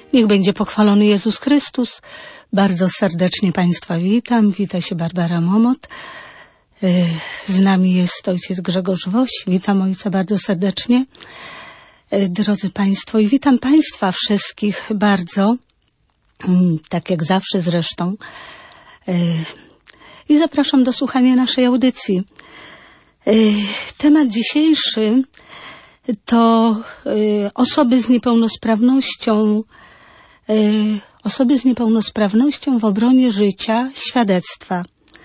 Niech będzie pochwalony Jezus Chrystus. Bardzo serdecznie Państwa witam. Wita się Barbara Momot. Z nami jest ojciec Grzegorz Woś. Witam ojca bardzo serdecznie. Drodzy Państwo, i witam Państwa wszystkich bardzo, tak jak zawsze zresztą. I zapraszam do słuchania naszej audycji. Temat dzisiejszy to osoby z niepełnosprawnością w obronie życia, świadectwa.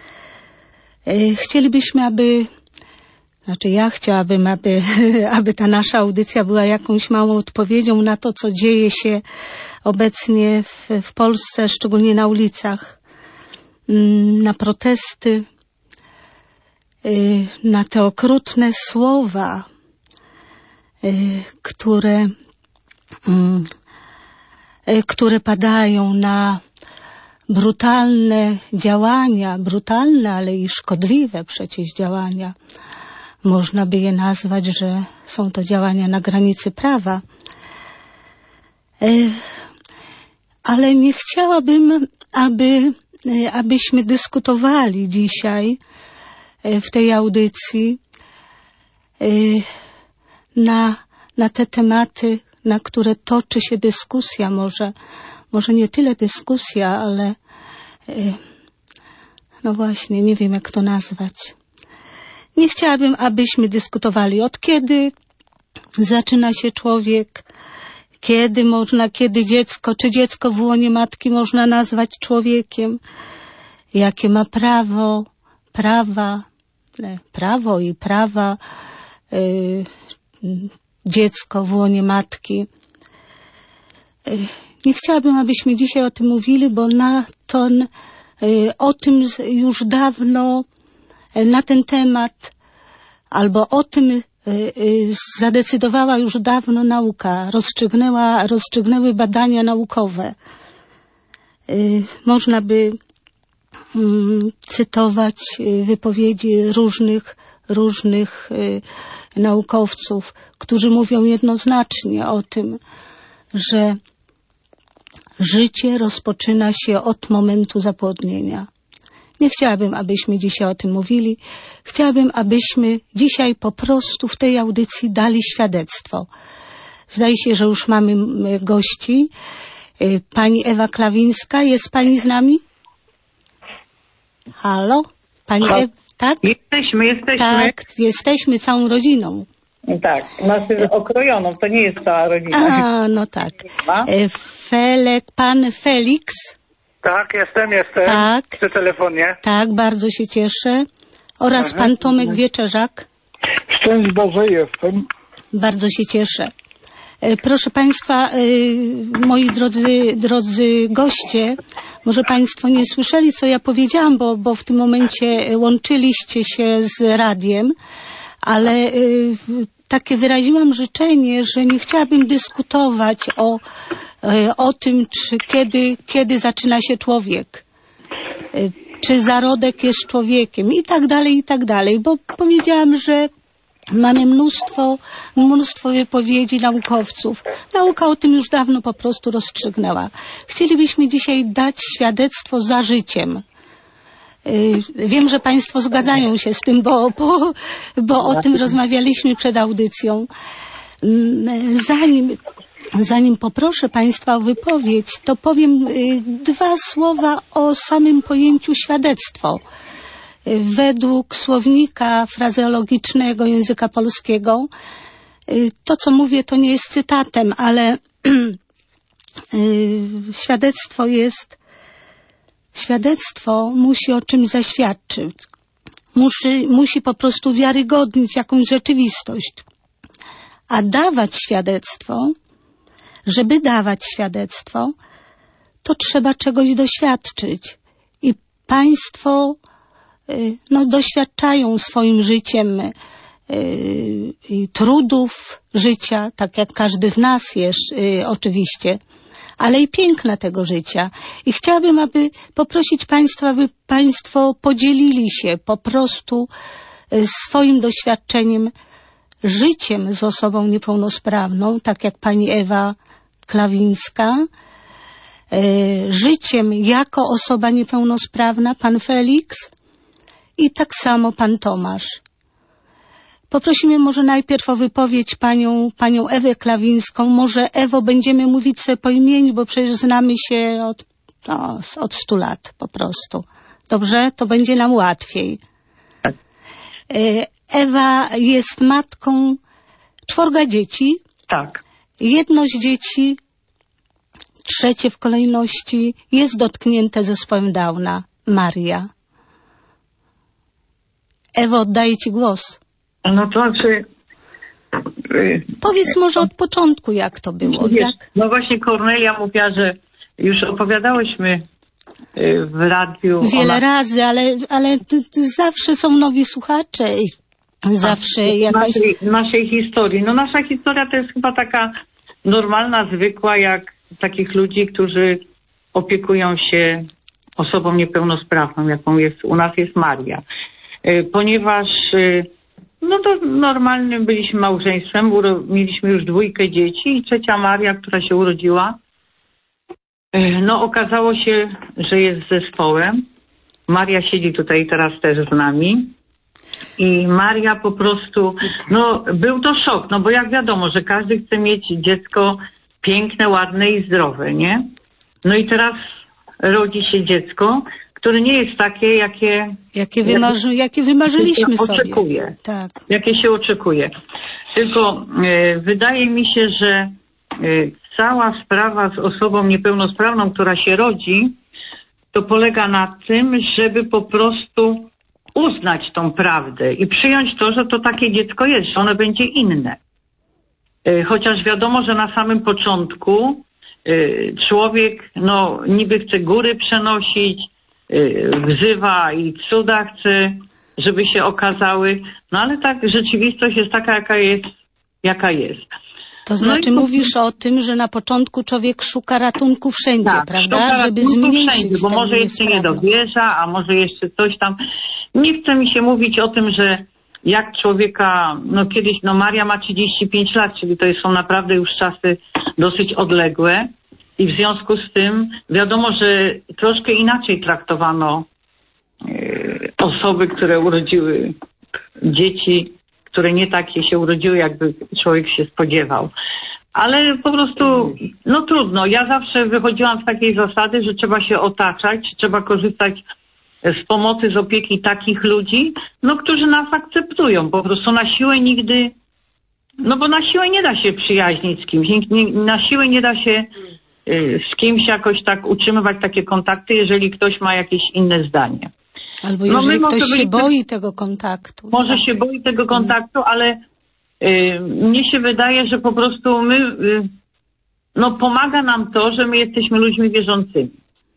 Ja chciałabym, aby ta nasza audycja była jakąś małą odpowiedzią na to, co dzieje się obecnie w Polsce, szczególnie na ulicach, na protesty, na te okrutne słowa, które padają, na brutalne działania, ale i szkodliwe przecież działania. Można by je nazwać, że są to działania na granicy prawa. Ale nie chciałabym, abyśmy dyskutowali dzisiaj w tej audycji na te tematy, na które toczy się dyskusja, może nie tyle dyskusja, ale no właśnie, nie wiem jak to nazwać. Nie chciałabym, abyśmy dyskutowali, od kiedy zaczyna się człowiek, kiedy dziecko, czy dziecko w łonie matki można nazwać człowiekiem, jakie ma prawo dziecko w łonie matki. Nie chciałabym, abyśmy dzisiaj o tym mówili, bo o tym już dawno, na ten temat, albo o tym zadecydowała już dawno nauka, rozstrzygnęły badania naukowe. Można by cytować wypowiedzi różnych naukowców, którzy mówią jednoznacznie o tym, że życie rozpoczyna się od momentu zapłodnienia. Nie chciałabym, abyśmy dzisiaj o tym mówili. Chciałabym, abyśmy dzisiaj po prostu w tej audycji dali świadectwo. Zdaje się, że już mamy gości. Pani Ewa Klawińska, jest Pani z nami? Halo? Pani Ewa, tak? Jesteśmy. Tak, jesteśmy całą rodziną. Tak, znaczy okrojoną, to nie jest cała rodzina. No tak. Pan Felix? Tak, jestem. Tak. Przy telefonie. Tak, bardzo się cieszę. Oraz pan Tomek Wieczerzak? Szczęść Boże, jestem. Bardzo się cieszę. Proszę Państwa, moi drodzy goście, może Państwo nie słyszeli, co ja powiedziałam, bo w tym momencie łączyliście się z radiem, ale takie wyraziłam życzenie, że nie chciałabym dyskutować o tym, czy kiedy zaczyna się człowiek, czy zarodek jest człowiekiem i tak dalej, bo powiedziałam, że mamy mnóstwo wypowiedzi naukowców. Nauka o tym już dawno po prostu rozstrzygnęła. Chcielibyśmy dzisiaj dać świadectwo za życiem. Wiem, że Państwo zgadzają się z tym, bo o tym rozmawialiśmy przed audycją. Zanim poproszę Państwa o wypowiedź, to powiem 2 słowa o samym pojęciu świadectwo. Według słownika frazeologicznego języka polskiego, to co mówię to nie jest cytatem, ale świadectwo musi o czymś zaświadczyć. Musi po prostu wiarygodnić jakąś rzeczywistość. A żeby dawać świadectwo, to trzeba czegoś doświadczyć. I Państwo doświadczają swoim życiem trudów życia, tak jak każdy z nas jest oczywiście, ale i piękna tego życia. I chciałabym, poprosić Państwa, aby Państwo podzielili się po prostu swoim doświadczeniem, życiem z osobą niepełnosprawną, tak jak pani Ewa Klawińska, życiem jako osoba niepełnosprawna, pan Felix i tak samo pan Tomasz. Poprosimy może najpierw o wypowiedź panią Ewę Klawińską. Może Ewo, będziemy mówić sobie po imieniu, bo przecież znamy się od 100 lat po prostu. Dobrze? To będzie nam łatwiej. Ewa jest matką 4 dzieci. Tak. Jedno z dzieci, 3 w kolejności, jest dotknięte zespołem Downa. Maria. Ewo, oddaję ci głos. No to znaczy... Powiedz może od początku, jak to było. Wiesz, Jak? no właśnie Kornelia mówiła, że już opowiadałyśmy w radiu. Wiele razy, ale zawsze są nowi słuchacze i zawsze jakaś... Naszej historii. No nasza historia to jest chyba taka normalna, zwykła, jak takich ludzi, którzy opiekują się osobą niepełnosprawną, jaką jest u nas jest Maria. Ponieważ no to normalnym byliśmy małżeństwem, mieliśmy już 2 dzieci i 3 Maria, która się urodziła, no okazało się, że jest zespołem. Maria siedzi tutaj teraz też z nami. I Maria po prostu, no był to szok, no bo jak wiadomo, że każdy chce mieć dziecko piękne, ładne i zdrowe, nie? No i teraz rodzi się dziecko, które nie jest takie, jakie wymarzyliśmy sobie. Oczekuje. Tak. Jakie się oczekuje. Tylko wydaje mi się, że cała sprawa z osobą niepełnosprawną, która się rodzi, to polega na tym, żeby po prostu uznać tą prawdę i przyjąć to, że to takie dziecko jest, że ono będzie inne. Chociaż wiadomo, że na samym początku człowiek no niby chce góry przenosić, wzywa i cuda chce, żeby się okazały, no ale tak rzeczywistość jest taka, jaka jest. To znaczy mówisz o tym, że na początku człowiek szuka ratunku wszędzie, tak, prawda? Żeby zmniejszyć wszędzie, bo może jeszcze nie dowierza, a może jeszcze coś tam. Nie chce mi się mówić o tym, że jak człowieka, no kiedyś, no Maria ma 35 lat, czyli to są naprawdę już czasy dosyć odległe i w związku z tym wiadomo, że troszkę inaczej traktowano osoby, które urodziły dzieci, które nie takie się urodziły, jakby człowiek się spodziewał. Ale po prostu, no trudno. Ja zawsze wychodziłam z takiej zasady, że trzeba się otaczać, trzeba korzystać z pomocy, z opieki takich ludzi, no którzy nas akceptują. Po prostu na siłę nigdy, no bo na siłę nie da się przyjaźnić z kimś, na siłę nie da się z kimś jakoś tak utrzymywać takie kontakty, jeżeli ktoś ma jakieś inne zdanie. Albo jeżeli ktoś się boi tego kontaktu. Może się boi tego kontaktu, ale mnie się wydaje, że po prostu no pomaga nam to, że my jesteśmy ludźmi wierzącymi.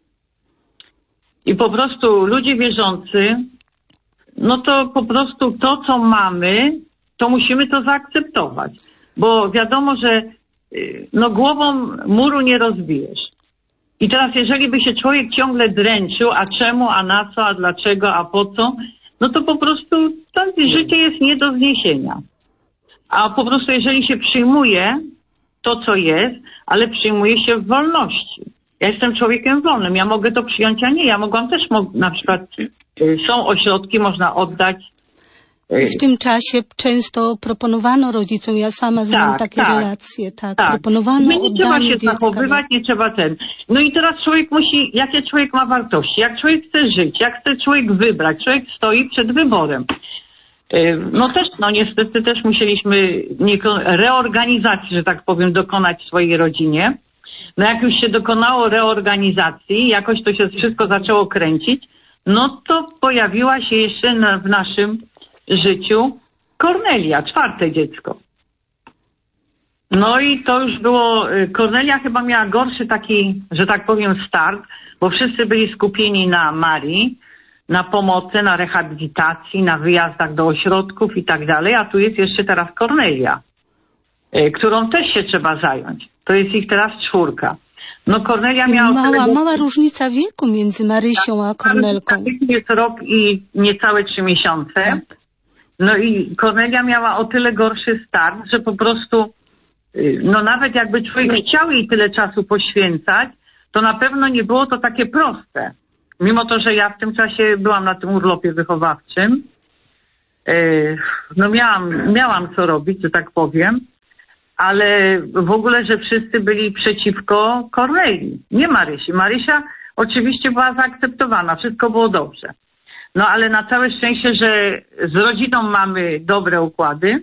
I po prostu ludzie wierzący, no to po prostu to, co mamy, to musimy to zaakceptować. Bo wiadomo, że no głową muru nie rozbijesz. I teraz jeżeli by się człowiek ciągle dręczył, a czemu, a na co, a dlaczego, a po co, no to po prostu to życie jest nie do zniesienia. A po prostu jeżeli się przyjmuje to, co jest, ale przyjmuje się w wolności. Ja jestem człowiekiem wolnym, ja mogę to przyjąć, a nie. Ja mogłam też, na przykład są ośrodki, można oddać. W tym czasie często proponowano rodzicom, ja sama znam takie relacje, proponowano nie trzeba się zachowywać, nie trzeba No i teraz człowiek musi, jakie człowiek ma wartości, jak człowiek chce żyć, jak chce człowiek wybrać, człowiek stoi przed wyborem. No też, no niestety też musieliśmy reorganizacji, że tak powiem, dokonać w swojej rodzinie. No jak już się dokonało reorganizacji, jakoś to się wszystko zaczęło kręcić, no to pojawiła się jeszcze w naszym życiu Kornelia, 4. dziecko. No i to już było, Kornelia chyba miała gorszy taki, że tak powiem, start, bo wszyscy byli skupieni na Marii, na pomocy, na rehabilitacji, na wyjazdach do ośrodków i tak dalej, a tu jest jeszcze teraz Kornelia, którą też się trzeba zająć. To jest ich teraz 4. No Kornelia miała... Mała różnica wieku między Marysią a Kornelką. Jest rok i niecałe 3 miesiące. Tak. No i Kornelia miała o tyle gorszy start, że po prostu, no nawet jakby człowiek chciał jej tyle czasu poświęcać, to na pewno nie było to takie proste. Mimo to, że ja w tym czasie byłam na tym urlopie wychowawczym, no miałam co robić, że tak powiem, ale w ogóle, że wszyscy byli przeciwko Kornelii, nie Marysi. Marysia oczywiście była zaakceptowana, wszystko było dobrze. No ale na całe szczęście, że z rodziną mamy dobre układy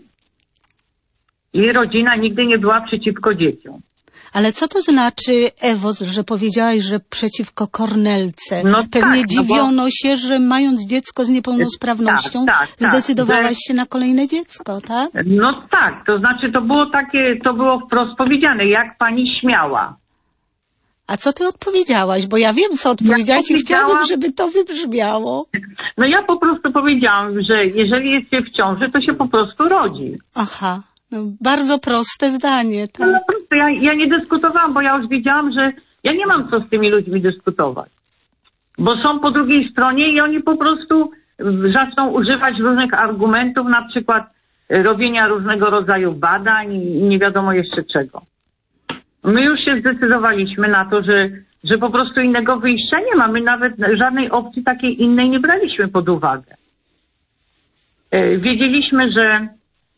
i rodzina nigdy nie była przeciwko dzieciom. Ale co to znaczy, Ewo, że powiedziałaś, że przeciwko Kornelce? No Pewnie tak, dziviono się, że mając dziecko z niepełnosprawnością, zdecydowałaś się na kolejne dziecko, tak? No tak, to znaczy to było wprost powiedziane, jak pani śmiała. A co ty odpowiedziałaś? Bo ja wiem, co odpowiedziałaś i chciałabym, żeby to wybrzmiało. No ja po prostu powiedziałam, że jeżeli jest się w ciąży, to się po prostu rodzi. Aha, no, bardzo proste zdanie. Tak? No po prostu ja nie dyskutowałam, bo ja już wiedziałam, że ja nie mam co z tymi ludźmi dyskutować. Bo są po drugiej stronie i oni po prostu zaczną używać różnych argumentów, na przykład robienia różnego rodzaju badań i nie wiadomo jeszcze czego. My już się zdecydowaliśmy na to, że po prostu innego wyjścia nie ma. My nawet żadnej opcji takiej innej nie braliśmy pod uwagę. Wiedzieliśmy, że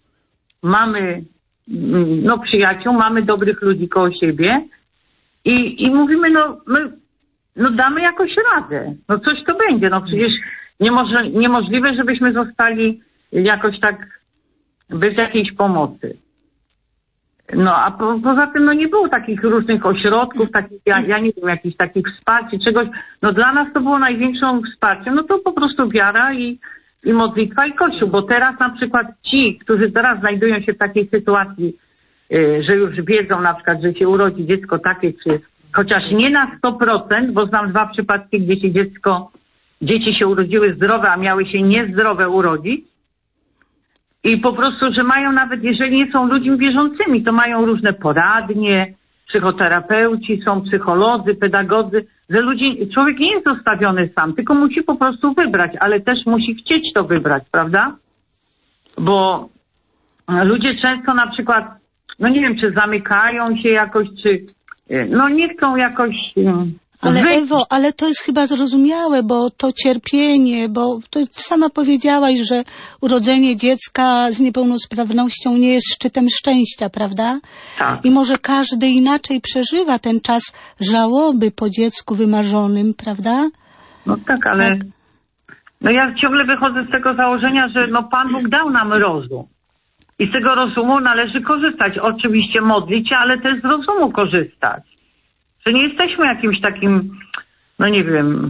mamy przyjaciół, mamy dobrych ludzi koło siebie i mówimy, my damy jakoś radę. No coś to będzie. No przecież niemożliwe, żebyśmy zostali jakoś tak bez jakiejś pomocy. No a poza tym nie było takich różnych ośrodków, takich, ja nie wiem, jakichś takich wsparć, czegoś. No dla nas to było największą wsparciem, no to po prostu wiara i modlitwa i Kościół, bo teraz na przykład ci, którzy teraz znajdują się w takiej sytuacji, że już wiedzą na przykład, że się urodzi dziecko takie, czy chociaż nie na 100%, bo znam 2 przypadki, gdzie dzieci się urodziły zdrowe, a miały się niezdrowe urodzić. I po prostu, że mają nawet, jeżeli nie są ludźmi wierzącymi, to mają różne poradnie, psychoterapeuci, są psycholodzy, pedagodzy, że człowiek nie jest zostawiony sam, tylko musi po prostu wybrać, ale też musi chcieć to wybrać, prawda? Bo ludzie często na przykład, nie wiem, czy zamykają się jakoś, czy nie chcą jakoś... Ale Ewo, ale to jest chyba zrozumiałe, bo to cierpienie, bo to sama powiedziałaś, że urodzenie dziecka z niepełnosprawnością nie jest szczytem szczęścia, prawda? Tak. I może każdy inaczej przeżywa ten czas żałoby po dziecku wymarzonym, prawda? No tak, ale tak. Ja ciągle wychodzę z tego założenia, że Pan Bóg dał nam rozum. I z tego rozumu należy korzystać. Oczywiście modlić się, ale też z rozumu korzystać. Że nie jesteśmy jakimś takim, nie wiem,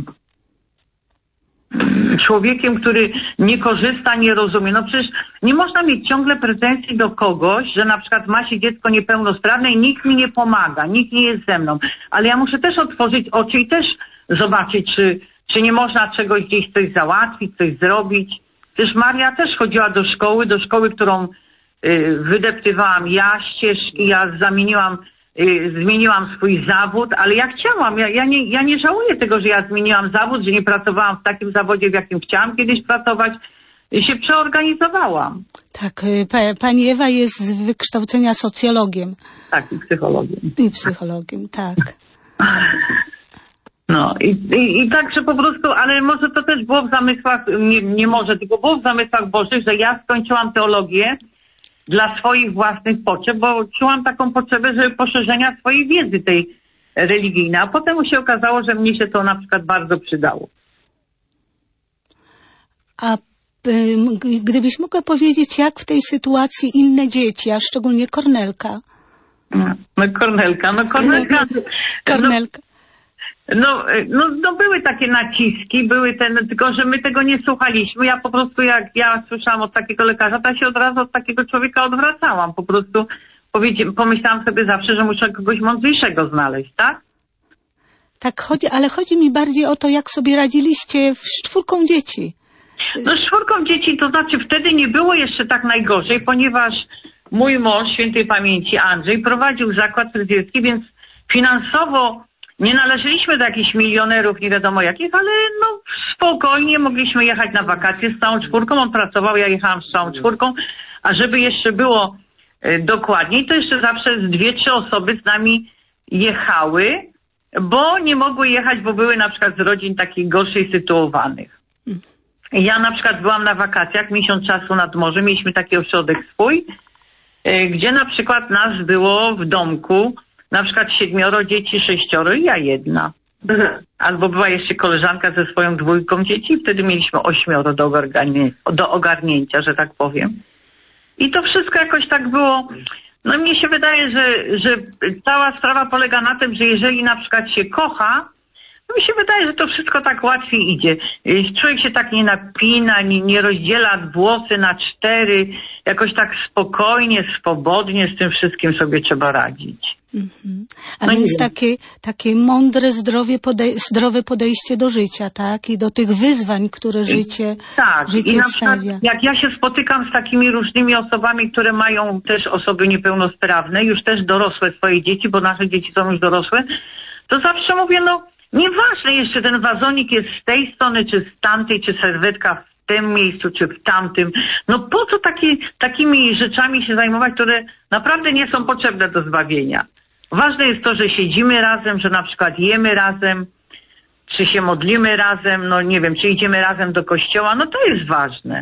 człowiekiem, który nie korzysta, nie rozumie. Przecież nie można mieć ciągle pretensji do kogoś, że na przykład ma się dziecko niepełnosprawne i nikt mi nie pomaga, nikt nie jest ze mną. Ale ja muszę też otworzyć oczy i też zobaczyć, czy nie można czegoś gdzieś coś załatwić, coś zrobić. Przecież Maria też chodziła do szkoły, którą wydeptywałam ja, ścieżki, ja zmieniłam swój zawód, ale ja chciałam, ja nie żałuję tego, że ja zmieniłam zawód, że nie pracowałam w takim zawodzie, w jakim chciałam kiedyś pracować, się przeorganizowałam. Tak, pani Ewa jest z wykształcenia socjologiem. Tak, i psychologiem. I psychologiem, tak. I tak, że po prostu, ale może to też było w zamysłach, nie może, tylko było w zamysłach Bożych, że ja skończyłam teologię dla swoich własnych potrzeb, bo czułam taką potrzebę, żeby poszerzenia swojej wiedzy tej religijnej, a potem się okazało, że mnie się to na przykład bardzo przydało. A gdybyś mogła powiedzieć, jak w tej sytuacji inne dzieci, a szczególnie Kornelka? Kornelka. Były takie naciski, tylko że my tego nie słuchaliśmy. Ja po prostu, jak ja słyszałam od takiego lekarza, to ja się od razu od takiego człowieka odwracałam. Po prostu pomyślałam sobie zawsze, że muszę kogoś mądrzejszego znaleźć, tak? Tak, ale chodzi mi bardziej o to, jak sobie radziliście z 4 dzieci. Z 4 dzieci, to znaczy wtedy nie było jeszcze tak najgorzej, ponieważ mój mąż, świętej pamięci Andrzej, prowadził zakład fryzjerski, więc finansowo nie należeliśmy do jakichś milionerów, nie wiadomo jakich, ale spokojnie mogliśmy jechać na wakacje z całą 4. On pracował, ja jechałam z całą 4. A żeby jeszcze było dokładniej, to jeszcze zawsze z 2-3 osoby z nami jechały bo nie mogły jechać, bo były na przykład z rodzin takich gorzej sytuowanych. Ja na przykład byłam na wakacjach, miesiąc czasu nad morzem, mieliśmy taki ośrodek swój, gdzie na przykład nas było w domku, na przykład 7 dzieci, 6 i ja 1. Albo była jeszcze koleżanka ze swoją 2 dzieci i wtedy mieliśmy 8 do ogarnięcia, że tak powiem. I to wszystko jakoś tak było, no mnie się wydaje, że cała sprawa polega na tym, że jeżeli na przykład się kocha, no mi się wydaje, że to wszystko tak łatwiej idzie. Człowiek się tak nie napina, nie rozdziela włosy na 4, jakoś tak spokojnie, swobodnie z tym wszystkim sobie trzeba radzić. A więc takie mądre, zdrowe podejście do życia, tak? I do tych wyzwań, które życie i na przykład, stawia. jak ja się spotykam z takimi różnymi osobami, które mają też osoby niepełnosprawne, już też dorosłe swoje dzieci, bo nasze dzieci są już dorosłe, to zawsze mówię, no nieważne jeszcze ten wazonik jest z tej strony, czy z tamtej, czy serwetka w tym miejscu, czy w tamtym. No po co takimi rzeczami się zajmować, które naprawdę nie są potrzebne do zbawienia. Ważne jest to, że siedzimy razem, że na przykład jemy razem, czy się modlimy razem, no nie wiem, czy idziemy razem do kościoła, no to jest ważne.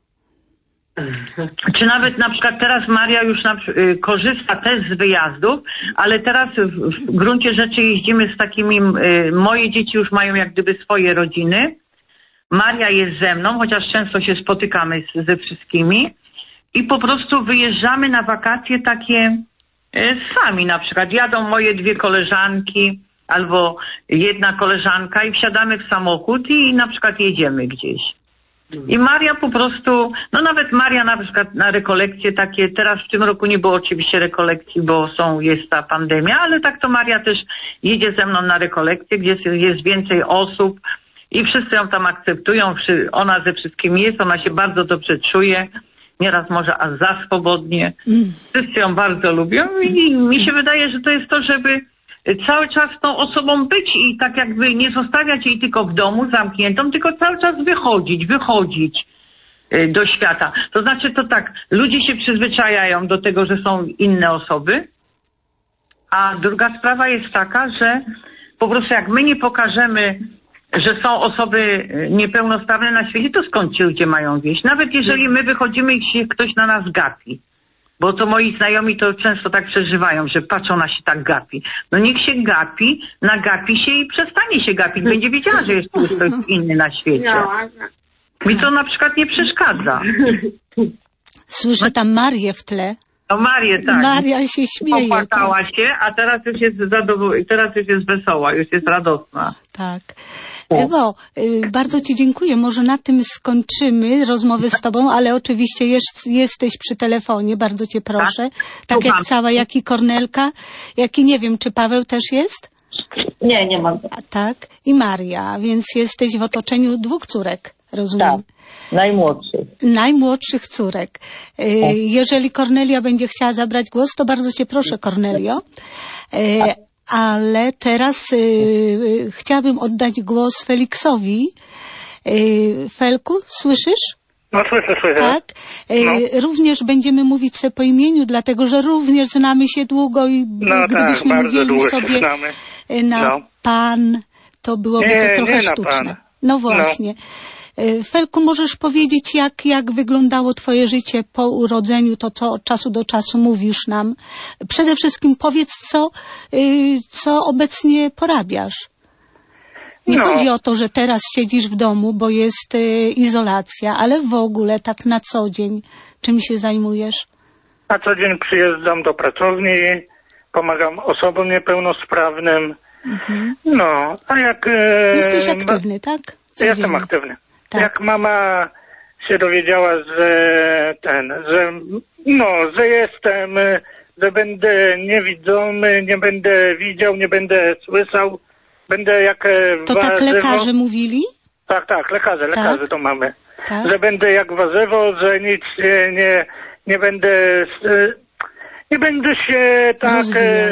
Czy nawet na przykład teraz Maria już korzysta też z wyjazdów, ale teraz w gruncie rzeczy jeździmy z takimi, moje dzieci już mają jak gdyby swoje rodziny. Maria jest ze mną, chociaż często się spotykamy ze wszystkimi i po prostu wyjeżdżamy na wakacje takie sami, na przykład jadą moje 2 koleżanki albo 1 koleżanka i wsiadamy w samochód i na przykład jedziemy gdzieś. I Maria po prostu, no nawet Maria na przykład na rekolekcje takie, teraz w tym roku nie było oczywiście rekolekcji, bo jest ta pandemia, ale tak to Maria też jedzie ze mną na rekolekcje, gdzie jest więcej osób i wszyscy ją tam akceptują, ona ze wszystkimi jest, ona się bardzo dobrze czuje, nieraz może aż za swobodnie. Wszyscy ją bardzo lubią i mi się wydaje, że to jest to, żeby cały czas z tą osobą być i tak jakby nie zostawiać jej tylko w domu zamkniętą, tylko cały czas wychodzić do świata. To znaczy to tak, ludzie się przyzwyczajają do tego, że są inne osoby, a druga sprawa jest taka, że po prostu jak my nie pokażemy, że są osoby niepełnosprawne na świecie, to skąd ci ludzie mają wieść? Nawet jeżeli my wychodzimy i się ktoś na nas gapi. Bo to moi znajomi to często tak przeżywają, że patrzą na się tak gapi. No niech się gapi, nagapi się i przestanie się gapić. Będzie wiedziała, że jest ktoś inny na świecie. Mi to na przykład nie przeszkadza. Słyszę tam Marię w tle. No Marię, tak. Maria się śmieje. Popłakała się, a teraz już jest teraz już jest wesoła, już jest radosna. Tak. Ewo, bardzo Ci dziękuję. Może na tym skończymy rozmowę z Tobą, ale oczywiście jesteś przy telefonie, bardzo Cię proszę. Tak jak cała, jak i Kornelka, jak i nie wiem, czy Paweł też jest? Nie mam. A tak, i Maria, więc jesteś w otoczeniu 2 córek, rozumiem? Tak, najmłodszych córek. Jeżeli Kornelia będzie chciała zabrać głos, to bardzo Cię proszę, Kornelio. Ale teraz chciałabym oddać głos Feliksowi. Felku, słyszysz? No słyszę. Tak. Również będziemy mówić sobie po imieniu, dlatego że również znamy się długo i gdybyśmy mówili sobie na pan, to byłoby to trochę sztuczne. No właśnie. Felku, możesz powiedzieć, jak wyglądało Twoje życie po urodzeniu, to co od czasu do czasu mówisz nam. Przede wszystkim powiedz, co obecnie porabiasz. Nie chodzi o to, że teraz siedzisz w domu, bo jest izolacja, ale w ogóle tak na co dzień. Czym się zajmujesz? Na co dzień przyjeżdżam do pracowni, pomagam osobom niepełnosprawnym. No, a jak... Jesteś aktywny, tak? Codziennie. Jestem aktywny. Tak. Jak mama się dowiedziała, że jestem, że będę niewidomy, nie będę widział, nie będę słyszał, będę jak to warzywo. Tak lekarze mówili? Tak, lekarze to mamy. Tak? Że będę jak warzywo, że nic nie będę się tak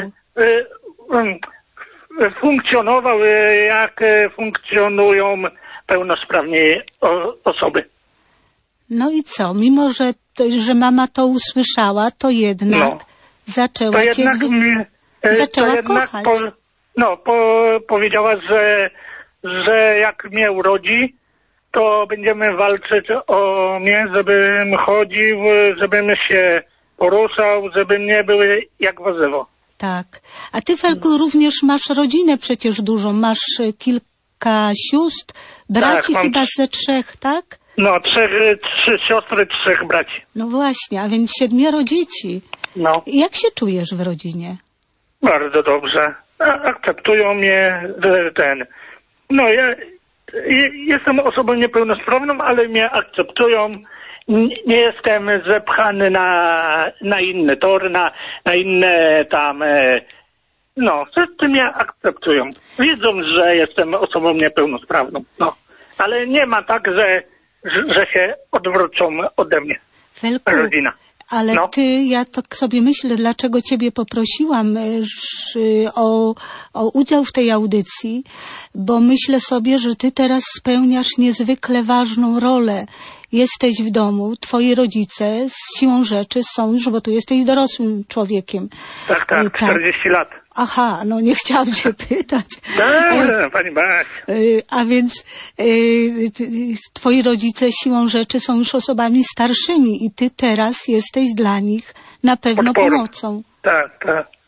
funkcjonował, jak funkcjonują pełnosprawne osoby. No i co? Mimo, że mama to usłyszała, to jednak zaczęła cię kochać. powiedziała, że jak mnie urodzi, to będziemy walczyć o mnie, żebym chodził, żebym się poruszał, żeby nie były jak warzywo. Tak. A ty, Felku, również masz rodzinę przecież dużą. Masz kilka sióstr, braci Tak, chyba ze 3, tak? No, 3 siostry, 3 braci. No właśnie, a więc 7 dzieci. No, Jak się czujesz w rodzinie? bardzo dobrze. Akceptują mnie, ja jestem osobą niepełnosprawną, ale mnie akceptują. Nie jestem zepchany na inny tor, na inne tam... wszyscy mnie akceptują. Wiedzą, że jestem osobą niepełnosprawną. Ale nie ma tak, że się odwrócą ode mnie. Felku, rodzina. Ale ja tak sobie myślę, dlaczego ciebie poprosiłam o udział w tej audycji, bo myślę sobie, że ty teraz spełniasz niezwykle ważną rolę. Jesteś w domu, twoi rodzice z siłą rzeczy są już, bo tu jesteś dorosłym człowiekiem. Tak, 40 lat. Aha, nie chciałam cię pytać. Pani Baś. A więc twoi rodzice siłą rzeczy są już osobami starszymi i ty teraz jesteś dla nich na pewno pomocą. Tak.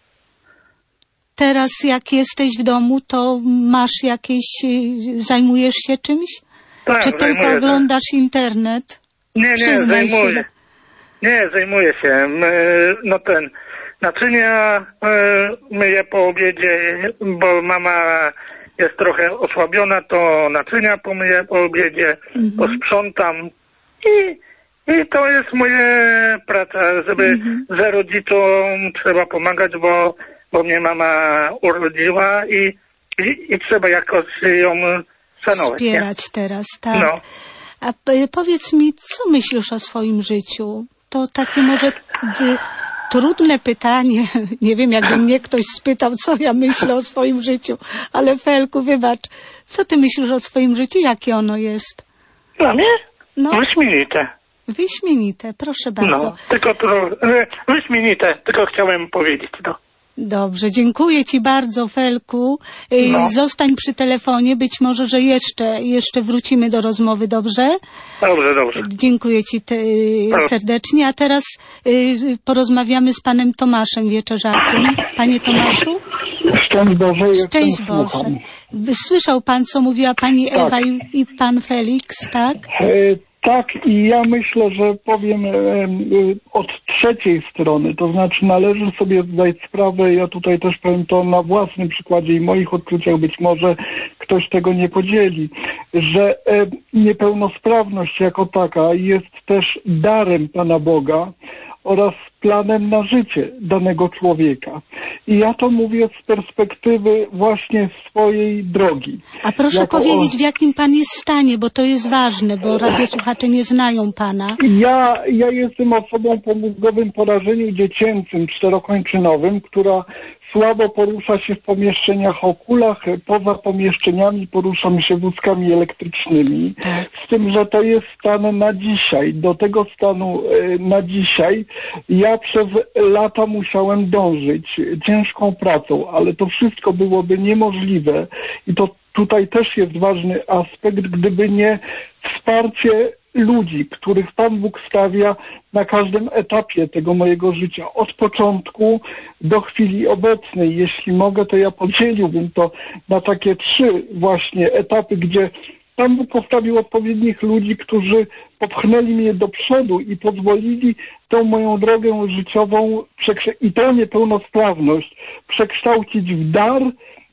Teraz jak jesteś w domu, to masz zajmujesz się czymś? Tak, czy tylko oglądasz internet? Nie, zajmuję. Nie, zajmuję się. Naczynia myję po obiedzie, bo mama jest trochę osłabiona, to naczynia pomyję po obiedzie, posprzątam i to jest moja praca, że rodzicom trzeba pomagać, bo mnie mama urodziła i trzeba jakoś ją szanować. Wspierać teraz, tak. A powiedz mi, co myślisz o swoim życiu? To takie może trudne pytanie. Nie wiem, jakby mnie ktoś spytał, co ja myślę o swoim życiu. Ale Felku, wybacz, co ty myślisz o swoim życiu? Jakie ono jest? Dla mnie? Wyśmienite. Wyśmienite, proszę bardzo. Wyśmienite, tylko chciałem powiedzieć to. Dobrze, dziękuję ci bardzo, Felku. Zostań przy telefonie, być może, że jeszcze wrócimy do rozmowy, dobrze? Dobrze. Dziękuję ci serdecznie, a teraz porozmawiamy z panem Tomaszem Wieczerzakiem. Panie Tomaszu? Szczęść Boże, Szczęść Boże. Słyszał pan, co mówiła pani Ewa i pan Felix, tak? Tak, i ja myślę, że powiem od trzeciej strony, to znaczy należy sobie zdać sprawę, ja tutaj też powiem to na własnym przykładzie i moich odczuciach, być może ktoś tego nie podzieli, że niepełnosprawność jako taka jest też darem Pana Boga oraz planem na życie danego człowieka. I ja to mówię z perspektywy właśnie swojej drogi. A proszę powiedzieć, w jakim pan jest stanie, bo to jest ważne, bo radiosłuchacze nie znają pana. Ja jestem osobą po mózgowym porażeniu dziecięcym 4-kończynowym, która słabo porusza się w pomieszczeniach o kulach, poza pomieszczeniami poruszam się wózkami elektrycznymi. Z tym, że to jest stan na dzisiaj. Do tego stanu na dzisiaj ja przez lata musiałem dążyć ciężką pracą, ale to wszystko byłoby niemożliwe i to tutaj też jest ważny aspekt, gdyby nie wsparcie ludzi, których Pan Bóg stawia na każdym etapie tego mojego życia, od początku do chwili obecnej. Jeśli mogę, to ja podzieliłbym to na takie 3 właśnie etapy, gdzie Pan Bóg postawił odpowiednich ludzi, którzy popchnęli mnie do przodu i pozwolili tą moją drogę życiową i tę niepełnosprawność przekształcić w dar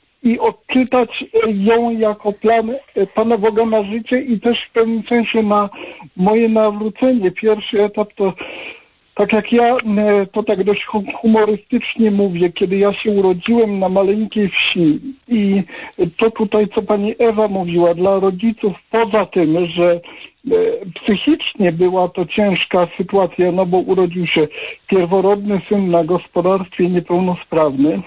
i odczytać ją jako plan Pana Boga na życie i też w pewnym sensie na moje nawrócenie. Pierwszy etap to, tak jak ja to tak dość humorystycznie mówię, kiedy ja się urodziłem na maleńkiej wsi i to tutaj, co pani Ewa mówiła, dla rodziców, poza tym, że psychicznie była to ciężka sytuacja, no bo urodził się pierworodny syn na gospodarstwie niepełnosprawny,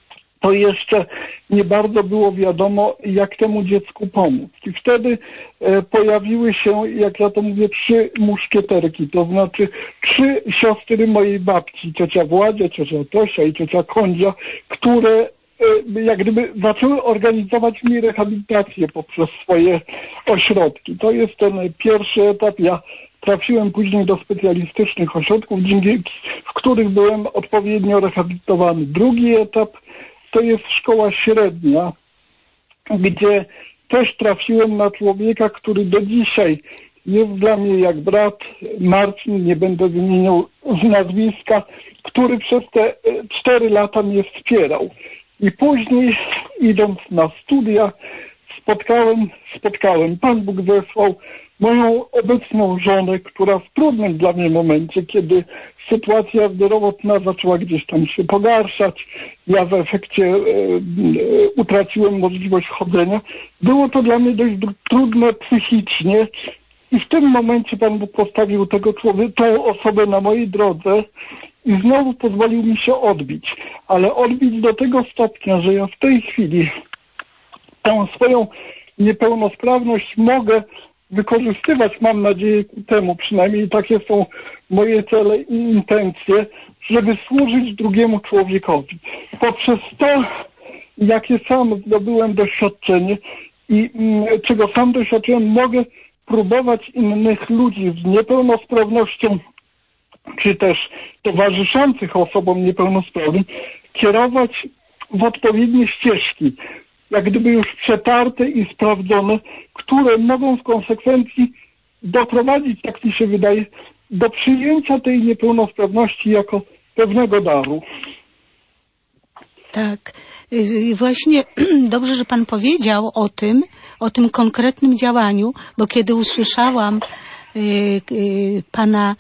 to jeszcze nie bardzo było wiadomo, jak temu dziecku pomóc. I wtedy pojawiły się, jak ja to mówię, 3 muszkieterki, to znaczy 3 siostry mojej babci, ciocia Władzia, ciocia Tosia i ciocia Kondzia, które jak gdyby zaczęły organizować mi rehabilitację poprzez swoje ośrodki. To jest ten pierwszy etap. Ja trafiłem później do specjalistycznych ośrodków, w których byłem odpowiednio rehabilitowany. Drugi etap to jest szkoła średnia, gdzie też trafiłem na człowieka, który do dzisiaj jest dla mnie jak brat, Marcin, nie będę wymieniał z nazwiska, który przez te 4 lata mnie wspierał. I później, idąc na studia, spotkałem, Pan Bóg wysłał moją obecną żonę, która w trudnym dla mnie momencie, kiedy sytuacja zdrowotna zaczęła gdzieś tam się pogarszać, ja w efekcie utraciłem możliwość chodzenia. Było to dla mnie dość trudne psychicznie i w tym momencie Pan Bóg postawił tę osobę na mojej drodze i znowu pozwolił mi się odbić. Ale odbić do tego stopnia, że ja w tej chwili tę swoją niepełnosprawność mogę wykorzystywać, mam nadzieję, ku temu, przynajmniej takie są moje cele i intencje, żeby służyć drugiemu człowiekowi. Poprzez to, jakie sam zdobyłem doświadczenie i czego sam doświadczyłem, mogę próbować innych ludzi z niepełnosprawnością, czy też towarzyszących osobom niepełnosprawnym, kierować w odpowiednie ścieżki, jak gdyby już przetarte i sprawdzone, które mogą w konsekwencji doprowadzić, tak mi się wydaje, do przyjęcia tej niepełnosprawności jako pewnego daru. Tak. Właśnie dobrze, że Pan powiedział o tym konkretnym działaniu, bo kiedy usłyszałam Pana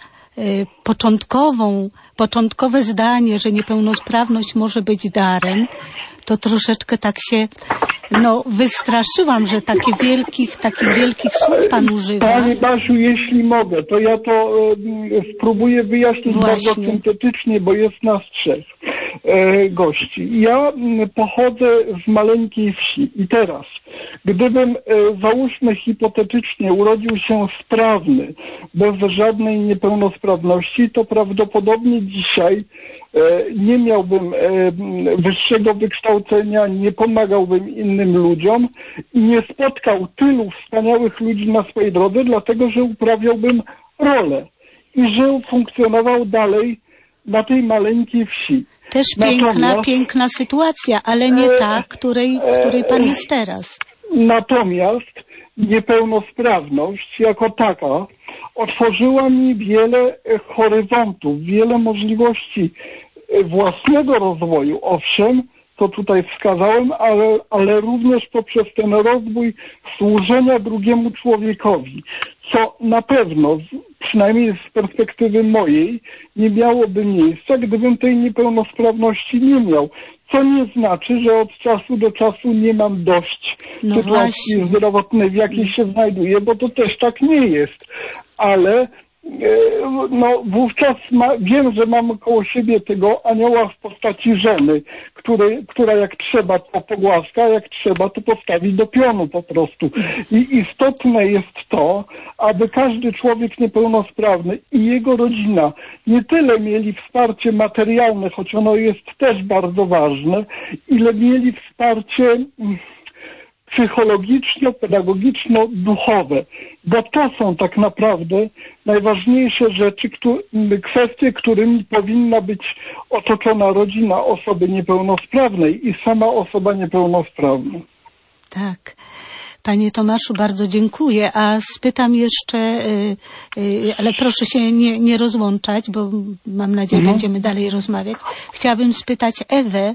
początkowe zdanie, że niepełnosprawność może być darem, to troszeczkę tak się wystraszyłam, że takich wielkich słów Pan używa. Pani Basiu, jeśli mogę, to ja to spróbuję wyjaśnić bardzo syntetycznie, bo jest nas 3 gości. Ja pochodzę z maleńkiej wsi i teraz, gdybym, załóżmy hipotetycznie, urodził się sprawny, bez żadnej niepełnosprawności, to prawdopodobnie dzisiaj nie miałbym wyższego wykształcenia, nie pomagałbym innym ludziom i nie spotkał tylu wspaniałych ludzi na swojej drodze, dlatego że uprawiałbym rolę i żył, funkcjonował dalej na tej maleńkiej wsi. Też piękna sytuacja, ale nie ta, której Pan jest teraz. Natomiast niepełnosprawność jako taka otworzyła mi wiele horyzontów, wiele możliwości własnego rozwoju. Owszem, to tutaj wskazałem, ale również poprzez ten rozwój służenia drugiemu człowiekowi, co na pewno, przynajmniej z perspektywy mojej, nie miałoby miejsca, gdybym tej niepełnosprawności nie miał. Co nie znaczy, że od czasu do czasu nie mam dość sytuacji zdrowotnej, w jakiej się znajduję, bo to też tak nie jest. Ale wówczas wiem, że mam koło siebie tego anioła w postaci żony, która jak trzeba to pogłaska, jak trzeba to postawi do pionu po prostu. I istotne jest to, aby każdy człowiek niepełnosprawny i jego rodzina nie tyle mieli wsparcie materialne, choć ono jest też bardzo ważne, ile mieli wsparcie psychologiczno-pedagogiczno-duchowe, bo to są tak naprawdę najważniejsze rzeczy, kwestie, którymi powinna być otoczona rodzina osoby niepełnosprawnej i sama osoba niepełnosprawna. Tak. Panie Tomaszu, bardzo dziękuję. A spytam jeszcze, ale proszę się nie rozłączać, bo mam nadzieję, będziemy dalej rozmawiać. Chciałabym spytać Ewę,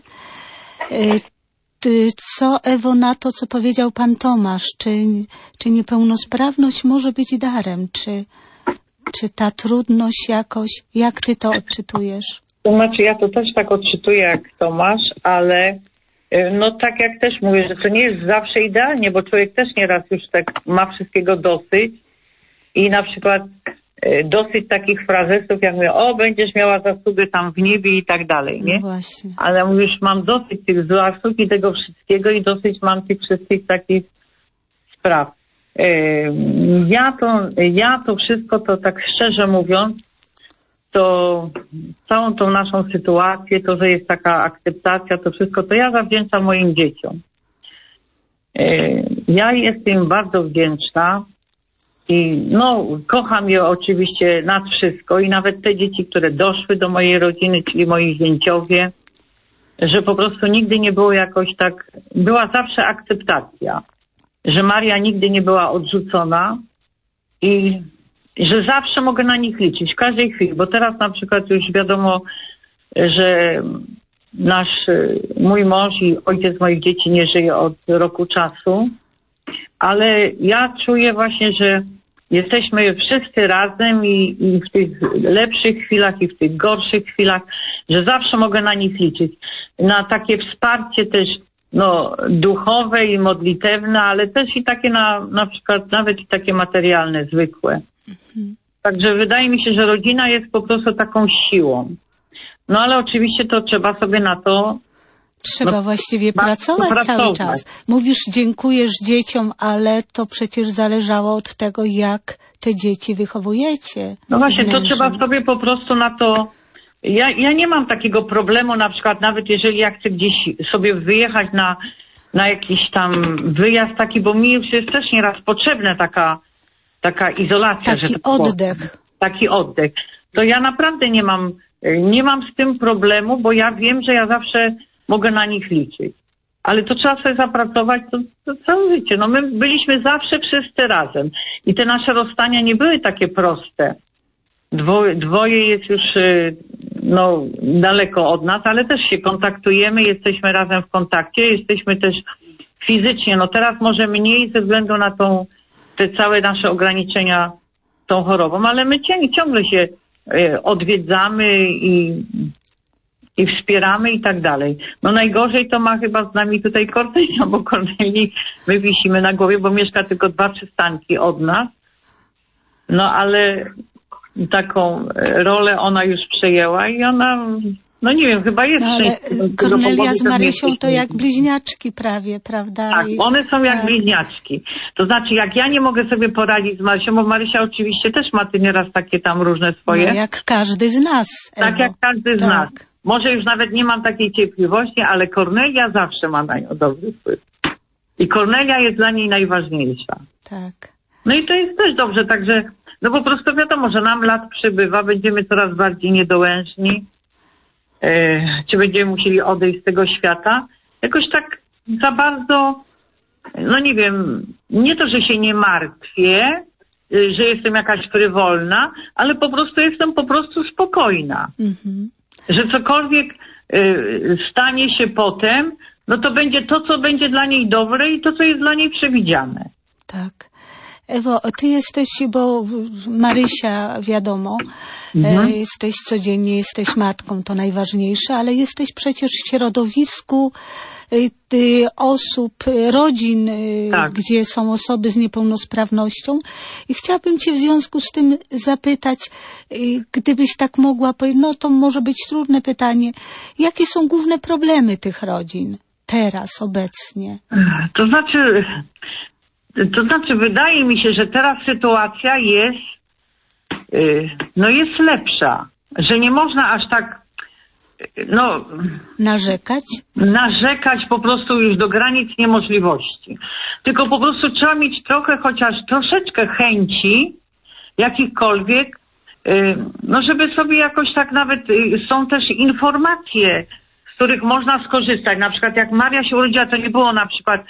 co, Ewo, na to, co powiedział Pan Tomasz? Czy niepełnosprawność może być darem? Czy ta trudność jakoś, jak ty to odczytujesz? To znaczy, ja to też tak odczytuję jak Tomasz, ale tak jak też mówię, że to nie jest zawsze idealnie, bo człowiek też nieraz już tak ma wszystkiego dosyć i na przykład dosyć takich frazesów, jak mówię, będziesz miała zasługę tam w niebie i tak dalej, nie? No właśnie. Ale mówisz, mam dosyć tych zasług i tego wszystkiego i dosyć mam tych wszystkich takich spraw. Ja to wszystko, to tak szczerze mówiąc, to całą tą naszą sytuację, to, że jest taka akceptacja, to wszystko, to ja zawdzięczam moim dzieciom. Ja jestem bardzo wdzięczna i kocham je oczywiście nad wszystko i nawet te dzieci, które doszły do mojej rodziny, czyli moi zięciowie, że po prostu nigdy nie było jakoś tak, była zawsze akceptacja, że Maria nigdy nie była odrzucona i że zawsze mogę na nich liczyć w każdej chwili, bo teraz na przykład już wiadomo, że mój mąż i ojciec moich dzieci nie żyje od roku czasu, ale ja czuję właśnie, że jesteśmy wszyscy razem i w tych lepszych chwilach i w tych gorszych chwilach, że zawsze mogę na nich liczyć. Na takie wsparcie też duchowe i modlitewne, ale też i takie na przykład nawet i takie materialne, zwykłe. Także wydaje mi się, że rodzina jest po prostu taką siłą. No ale oczywiście to trzeba sobie na to... Trzeba właściwie pracować cały czas. Mówisz, dziękujesz dzieciom, ale to przecież zależało od tego, jak te dzieci wychowujecie. No właśnie, to trzeba sobie po prostu na to... Ja nie mam takiego problemu, na przykład nawet jeżeli ja chcę gdzieś sobie wyjechać na jakiś tam wyjazd taki, bo mi już jest też nieraz potrzebna taka izolacja. Taki oddech. Taki oddech. To ja naprawdę nie mam z tym problemu, bo ja wiem, że ja zawsze mogę na nich liczyć. Ale to trzeba sobie zapracować to całe życie. My byliśmy zawsze wszyscy razem. I te nasze rozstania nie były takie proste. Dwoje jest już daleko od nas, ale też się kontaktujemy, jesteśmy razem w kontakcie, jesteśmy też fizycznie. Teraz może mniej ze względu na te całe nasze ograniczenia tą chorobą, ale my ciągle się odwiedzamy i wspieramy i tak dalej. Najgorzej to ma chyba z nami tutaj Kornelia, bo Kornelii my wisimy na głowie, bo mieszka tylko 2 przystanki od nas. Ale taką rolę ona już przejęła i ona, nie wiem, chyba jest ale Kornelia z Marysią to jak bliźniaczki prawie, prawda? Tak, one są jak bliźniaczki. To znaczy, jak ja nie mogę sobie poradzić z Marysią, bo Marysia oczywiście też ma nieraz takie tam różne swoje. Jak każdy z nas. Tak, jak każdy z nas. Może już nawet nie mam takiej cierpliwości, ale Kornelia zawsze ma na nią dobry wpływ. I Kornelia jest dla niej najważniejsza. Tak. I to jest też dobrze, także po prostu wiadomo, że nam lat przybywa, będziemy coraz bardziej niedołężni, czy będziemy musieli odejść z tego świata. Jakoś tak za bardzo, nie wiem, nie to, że się nie martwię, że jestem jakaś frywolna, ale po prostu jestem spokojna. Mhm. Że cokolwiek stanie się potem, to będzie to, co będzie dla niej dobre i to, co jest dla niej przewidziane. Tak. Ewo, ty jesteś, bo Marysia, wiadomo, jesteś codziennie, jesteś matką, to najważniejsze, ale jesteś przecież w środowisku osób, rodzin, tak, gdzie są osoby z niepełnosprawnością. I chciałabym cię w związku z tym zapytać, gdybyś tak mogła powiedzieć, to może być trudne pytanie, jakie są główne problemy tych rodzin teraz, obecnie? To znaczy, wydaje mi się, że teraz sytuacja jest lepsza, że nie można aż tak narzekać po prostu już do granic niemożliwości. Tylko po prostu trzeba mieć chociaż troszeczkę chęci jakichkolwiek, żeby sobie jakoś tak nawet, są też informacje, z których można skorzystać. Na przykład jak Maria się urodziła, to nie było na przykład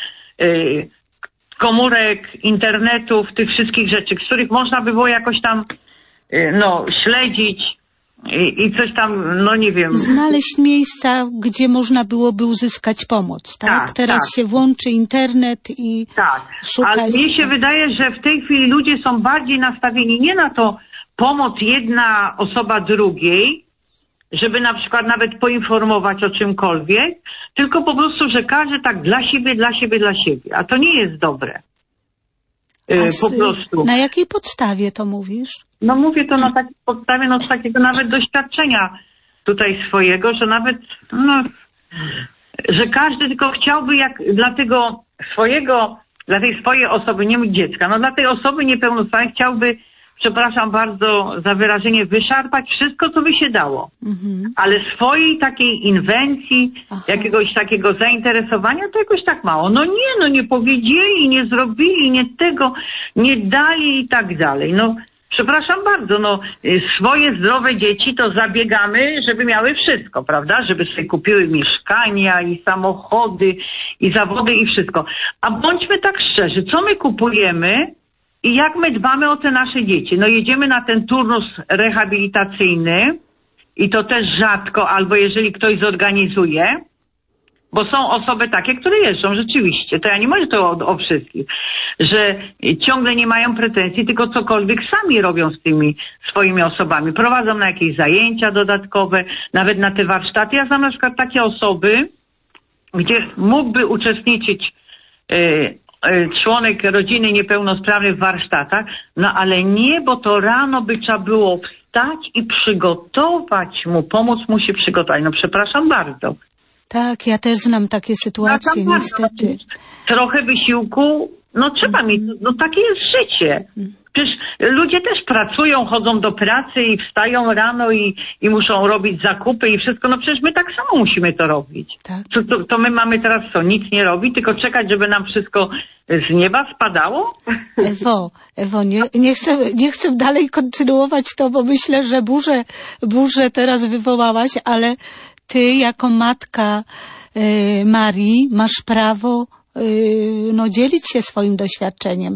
komórek, internetów, tych wszystkich rzeczy, z których można by było jakoś tam śledzić i coś tam, nie wiem. Znaleźć miejsca, gdzie można byłoby uzyskać pomoc, tak? Teraz się włączy internet i szuka. Ale mnie się wydaje, że w tej chwili ludzie są bardziej nastawieni nie na to pomoc jedna osoba drugiej, żeby na przykład nawet poinformować o czymkolwiek, tylko po prostu, że każdy tak dla siebie. A to nie jest dobre. Po prostu. Na jakiej podstawie to mówisz? Mówię to na takiej podstawie, z takiego nawet doświadczenia tutaj swojego, że nawet, że każdy tylko chciałby dla tej swojej osoby, nie dziecka, dla tej osoby niepełnosprawnej chciałby przepraszam bardzo za wyrażenie, wyszarpać wszystko, co by się dało. Ale swojej takiej inwencji, jakiegoś takiego zainteresowania, to jakoś tak mało. No nie powiedzieli, nie zrobili, nie tego, nie dali i tak dalej. No, przepraszam bardzo, swoje zdrowe dzieci to zabiegamy, żeby miały wszystko, prawda? Żeby sobie kupiły mieszkania i samochody i zawody i wszystko. A bądźmy tak szczerzy, co my kupujemy i jak my dbamy o te nasze dzieci? No jedziemy na ten turnus rehabilitacyjny i to też rzadko, albo jeżeli ktoś zorganizuje, bo są osoby takie, które jeżdżą rzeczywiście. To ja nie mówię to o wszystkich, że ciągle nie mają pretensji, tylko cokolwiek sami robią z tymi swoimi osobami. Prowadzą na jakieś zajęcia dodatkowe, nawet na te warsztaty. Ja znam na przykład takie osoby, gdzie mógłby uczestniczyć członek rodziny niepełnosprawny w warsztatach, ale nie, bo to rano by trzeba było wstać i przygotować mu, pomóc mu się przygotować. No przepraszam bardzo. Tak, ja też znam takie sytuacje, niestety. Trochę wysiłku, trzeba mieć, takie jest życie. Przecież ludzie też pracują, chodzą do pracy i wstają rano i muszą robić zakupy i wszystko. Przecież my tak samo musimy to robić. Tak. To my mamy teraz nic nie robić, tylko czekać, żeby nam wszystko z nieba spadało? Ewo, nie chcę dalej kontynuować to, bo myślę, że burzę teraz wywołałaś, ale ty jako matka Marii masz prawo dzielić się swoim doświadczeniem.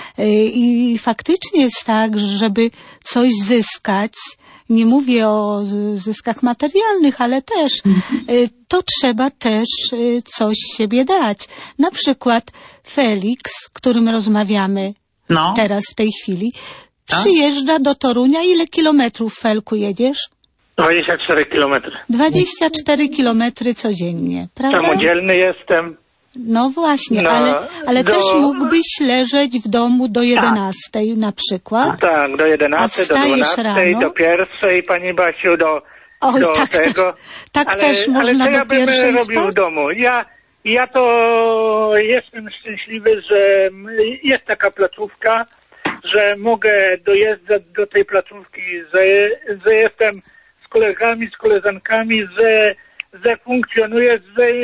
I faktycznie jest tak, żeby coś zyskać, nie mówię o zyskach materialnych, ale też to trzeba też coś siebie dać. Na przykład Felix, którym rozmawiamy teraz w tej chwili, przyjeżdża do Torunia. Ile kilometrów, Felku, jedziesz? 24 kilometry. 24 kilometry codziennie, prawda? Samodzielny jestem. No właśnie, ale też mógłbyś leżeć w domu do 11 na przykład. Tak, do 11, do 12, rano. Do 1, Pani Basiu, do tego. Tak też można ale do 1 ja bym robił spać? w domu. Ja to jestem szczęśliwy, że jest taka placówka, że mogę dojeżdżać do tej placówki, że jestem z kolegami, z koleżankami, że funkcjonuje,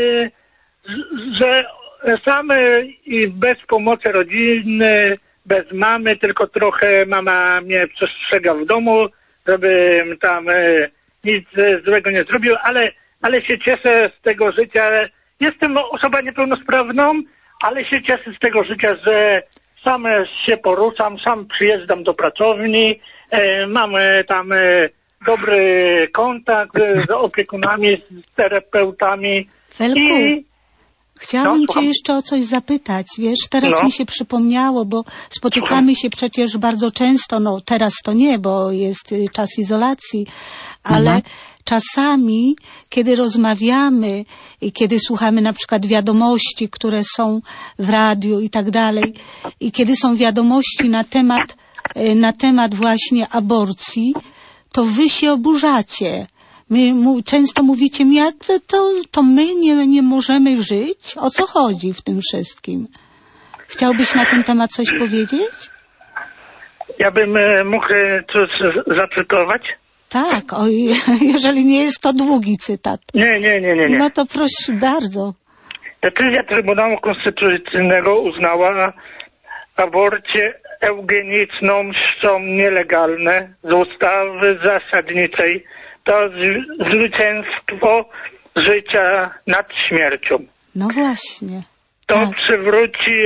że same i bez pomocy rodziny, bez mamy, tylko trochę mama mnie przestrzega w domu, żebym tam nic złego nie zrobił, ale się cieszę z tego życia. Jestem osobą niepełnosprawną, ale się cieszę z tego życia, że sam się poruszam, sam przyjeżdżam do pracowni, mam tam dobry kontakt z opiekunami, z terapeutami. Felku, chciałabym cię jeszcze o coś zapytać. Wiesz, teraz mi się przypomniało, bo spotykamy się przecież bardzo często, teraz to nie, bo jest czas izolacji, ale czasami, kiedy rozmawiamy i kiedy słuchamy na przykład wiadomości, które są w radiu i tak dalej, i kiedy są wiadomości na temat właśnie aborcji, to wy się oburzacie. Często mówicie mi, to my nie możemy żyć? O co chodzi w tym wszystkim? Chciałbyś na ten temat coś powiedzieć? Ja bym mógł coś zacytować? Tak, jeżeli nie jest to długi cytat. Nie. No to proszę bardzo. Decyzja Trybunału Konstytucyjnego uznała aborcję eugeniczną są nielegalne z ustawy zasadniczej. To zwycięstwo życia nad śmiercią. No właśnie. To przywróci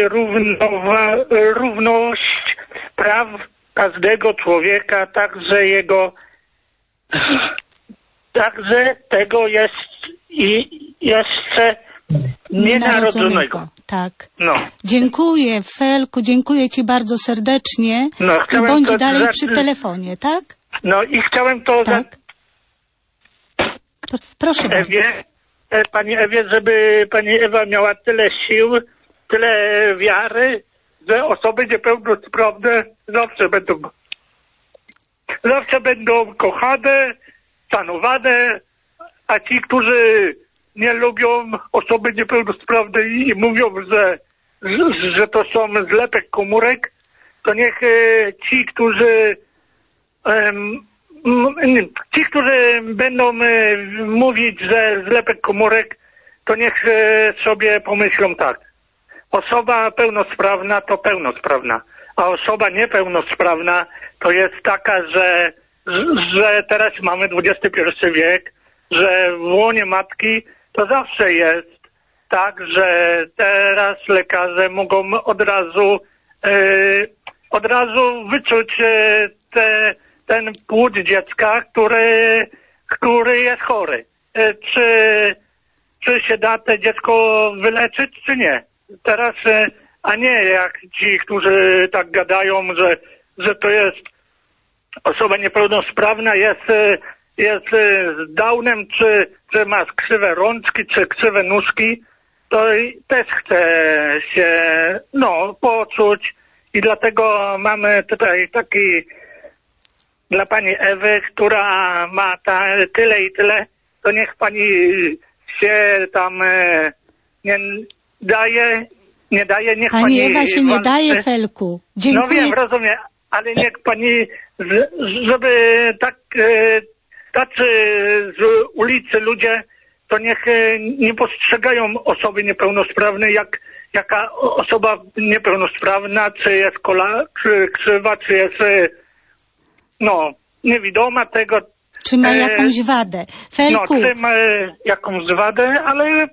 równość praw każdego człowieka, także tego jest i jeszcze nienarodzonego. Tak. Dziękuję, Felku, dziękuję ci bardzo serdecznie. I bądź dalej przy telefonie, tak? I chciałem to... Tak. Proszę bardzo. Pani Ewie, żeby pani Ewa miała tyle sił, tyle wiary, że osoby niepełnosprawne zawsze będą kochane, szanowane, a ci, którzy nie lubią osoby niepełnosprawne i mówią, że to są zlepek komórek, to niech ci, którzy będą mówić, że zlepek komórek, to niech sobie pomyślą tak. Osoba pełnosprawna to pełnosprawna, a osoba niepełnosprawna to jest taka, że teraz mamy XXI wiek, że w łonie matki to zawsze jest tak, że teraz lekarze mogą od razu wyczuć ten płód dziecka, który jest chory. Czy się da to dziecko wyleczyć, czy nie? Teraz, a nie jak ci, którzy tak gadają, że to jest osoba niepełnosprawna, jest z Downem, czy ma krzywe rączki, czy krzywe nóżki, to też chce się, poczuć i dlatego mamy tutaj taki dla pani Ewy, która ma tyle i tyle, to niech pani się tam nie daje, niech pani... Pani Ewa się nie daje, Felku. Dziękuję. No wiem, rozumiem, ale niech pani, żeby tacy z ulicy ludzie, to niech nie postrzegają osoby niepełnosprawnej, jaka osoba niepełnosprawna, czy jest czy krzywa, czy jest, niewidoma tego. Czy ma jakąś wadę. Felku. Czy ma jakąś wadę, ale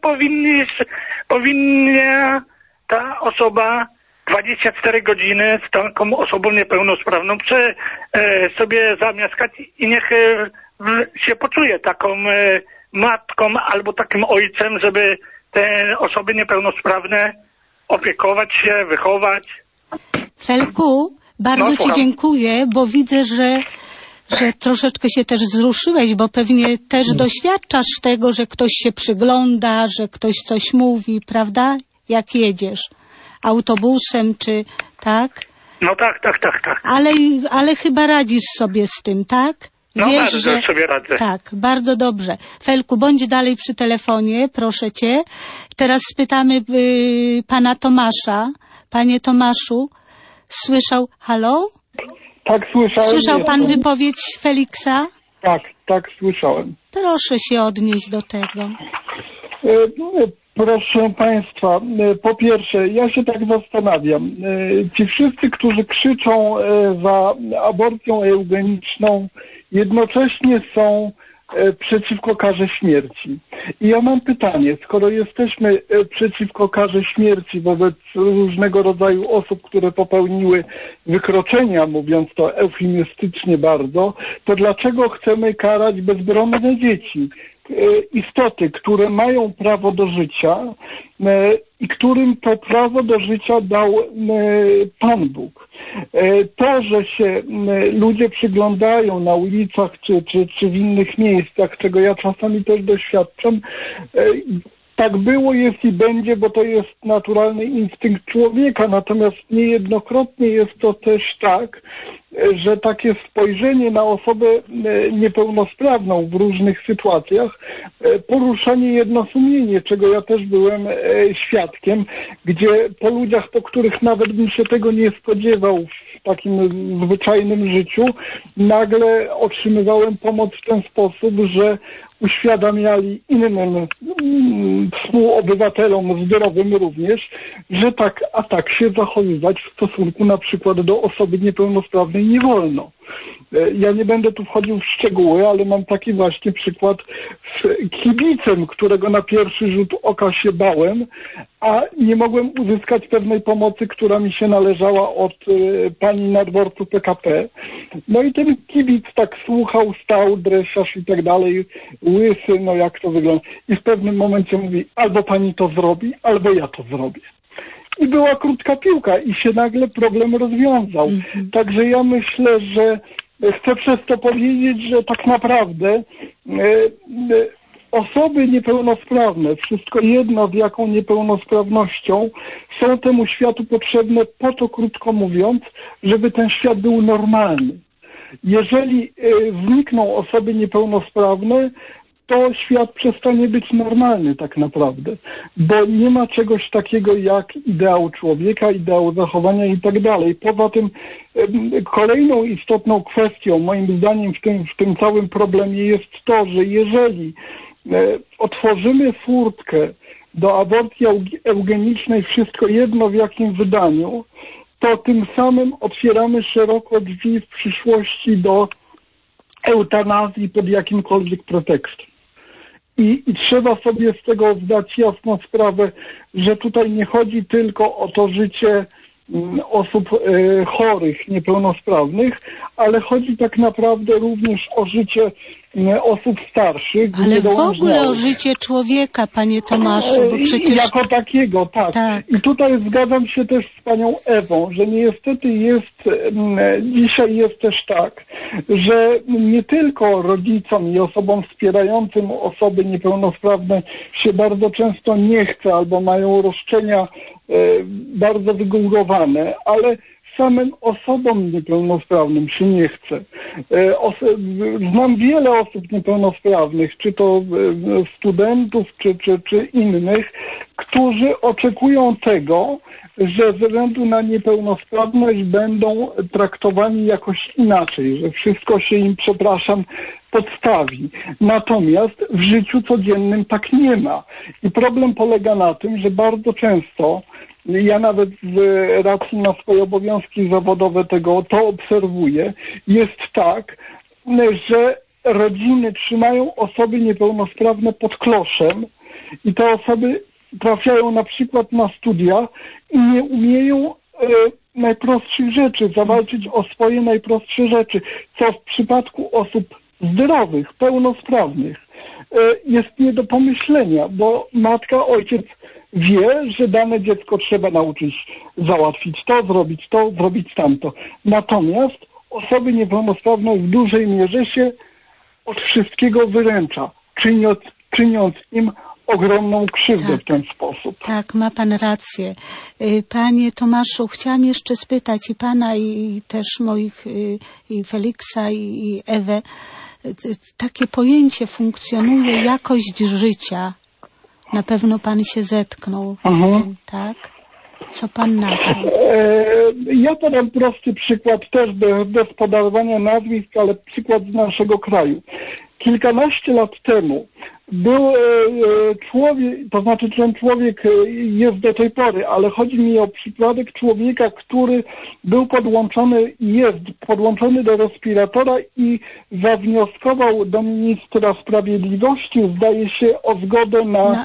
powinna ta osoba 24 godziny z taką osobą niepełnosprawną sobie zamieszkać i niech się poczuje taką matką albo takim ojcem, żeby te osoby niepełnosprawne opiekować się, wychować. Felku, bardzo Ci dziękuję, bo widzę, że troszeczkę się też wzruszyłeś, bo pewnie też doświadczasz tego, że ktoś się przygląda, że ktoś coś mówi, prawda? Jak jedziesz autobusem, czy tak? No tak. Ale chyba radzisz sobie z tym, tak? Wiesz, bardzo że sobie radzę. Tak, bardzo dobrze. Felku, bądź dalej przy telefonie, proszę Cię. Teraz spytamy pana Tomasza. Panie Tomaszu, halo? Tak, słyszałem. Słyszał pan wypowiedź Feliksa? Tak, słyszałem. Proszę się odnieść do tego. Proszę Państwa, po pierwsze, ja się tak zastanawiam. Ci wszyscy, którzy krzyczą za aborcją eugeniczną, jednocześnie są przeciwko karze śmierci. I ja mam pytanie, skoro jesteśmy przeciwko karze śmierci wobec różnego rodzaju osób, które popełniły wykroczenia, mówiąc to eufemistycznie bardzo, to dlaczego chcemy karać bezbronne dzieci? Istoty, które mają prawo do życia i którym to prawo do życia dał Pan Bóg. To, że się ludzie przyglądają na ulicach czy w innych miejscach, czego ja czasami też doświadczam, tak było, jest i będzie, bo to jest naturalny instynkt człowieka, natomiast niejednokrotnie jest to też tak, że takie spojrzenie na osobę niepełnosprawną w różnych sytuacjach porusza niejedno sumienie, czego ja też byłem świadkiem, gdzie po ludziach, po których nawet bym się tego nie spodziewał w takim zwyczajnym życiu, nagle otrzymywałem pomoc w ten sposób, że uświadamiali innym współobywatelom zdrowym również, że tak się zachowywać w stosunku na przykład do osoby niepełnosprawnej nie wolno. Ja nie będę tu wchodził w szczegóły, ale mam taki właśnie przykład z kibicem, którego na pierwszy rzut oka się bałem, a nie mogłem uzyskać pewnej pomocy, która mi się należała od pani na dworcu PKP. No i ten kibic tak słuchał, stał, dresiarz i tak dalej, łysy, no jak to wygląda. I w pewnym momencie mówi, albo pani to zrobi, albo ja to zrobię. I była krótka piłka i się nagle problem rozwiązał. Także ja myślę, że chcę przez to powiedzieć, że tak naprawdę osoby niepełnosprawne, wszystko jedno z jaką niepełnosprawnością, są temu światu potrzebne po to, krótko mówiąc, żeby ten świat był normalny. Jeżeli znikną osoby niepełnosprawne, to świat przestanie być normalny tak naprawdę, bo nie ma czegoś takiego jak ideał człowieka, ideał zachowania i tak dalej. Poza tym kolejną istotną kwestią, moim zdaniem, w tym całym problemie jest to, że jeżeli otworzymy furtkę do aborcji eugenicznej, wszystko jedno w jakim wydaniu, to tym samym otwieramy szeroko drzwi w przyszłości do eutanazji pod jakimkolwiek pretekstem. I trzeba sobie z tego zdać jasną sprawę, że tutaj nie chodzi tylko o to życie osób chorych, niepełnosprawnych, ale chodzi tak naprawdę również o życie osób starszych. Ale w ogóle o życie człowieka, panie Tomaszu, bo przecież... Jako takiego, tak. I tutaj zgadzam się też z panią Ewą, że niestety dzisiaj jest też tak, że nie tylko rodzicom i osobom wspierającym osoby niepełnosprawne się bardzo często nie chce albo mają roszczenia bardzo wygórowane, ale samym osobom niepełnosprawnym się nie chce. Znam wiele osób niepełnosprawnych, czy to studentów, czy innych, którzy oczekują tego, że ze względu na niepełnosprawność będą traktowani jakoś inaczej, że wszystko się im, przepraszam, podstawi. Natomiast w życiu codziennym tak nie ma. I problem polega na tym, że bardzo często, ja nawet z racji na swoje obowiązki zawodowe to obserwuję, jest tak, że rodziny trzymają osoby niepełnosprawne pod kloszem i te osoby trafiają na przykład na studia i nie umieją najprostszych rzeczy, zawalczyć o swoje najprostsze rzeczy, co w przypadku osób zdrowych, pełnosprawnych jest nie do pomyślenia, bo matka, ojciec wie, że dane dziecko trzeba nauczyć załatwić to, zrobić tamto. Natomiast osoby niepełnosprawne w dużej mierze się od wszystkiego wyręcza, czyniąc im ogromną krzywdę w ten sposób. Tak, ma pan rację. Panie Tomaszu, chciałam jeszcze spytać i pana, i też moich, i Feliksa, i Ewę. Takie pojęcie funkcjonuje, jakość życia. Na pewno pan się zetknął z tym, tak? Co pan na to? Ja podam prosty przykład, też bez podawania nazwisk, ale przykład z naszego kraju. Kilkanaście lat temu był człowiek, to znaczy ten człowiek jest do tej pory, ale chodzi mi o przypadek człowieka, który był jest podłączony do respiratora i zawnioskował do ministra sprawiedliwości, zdaje się, o zgodę na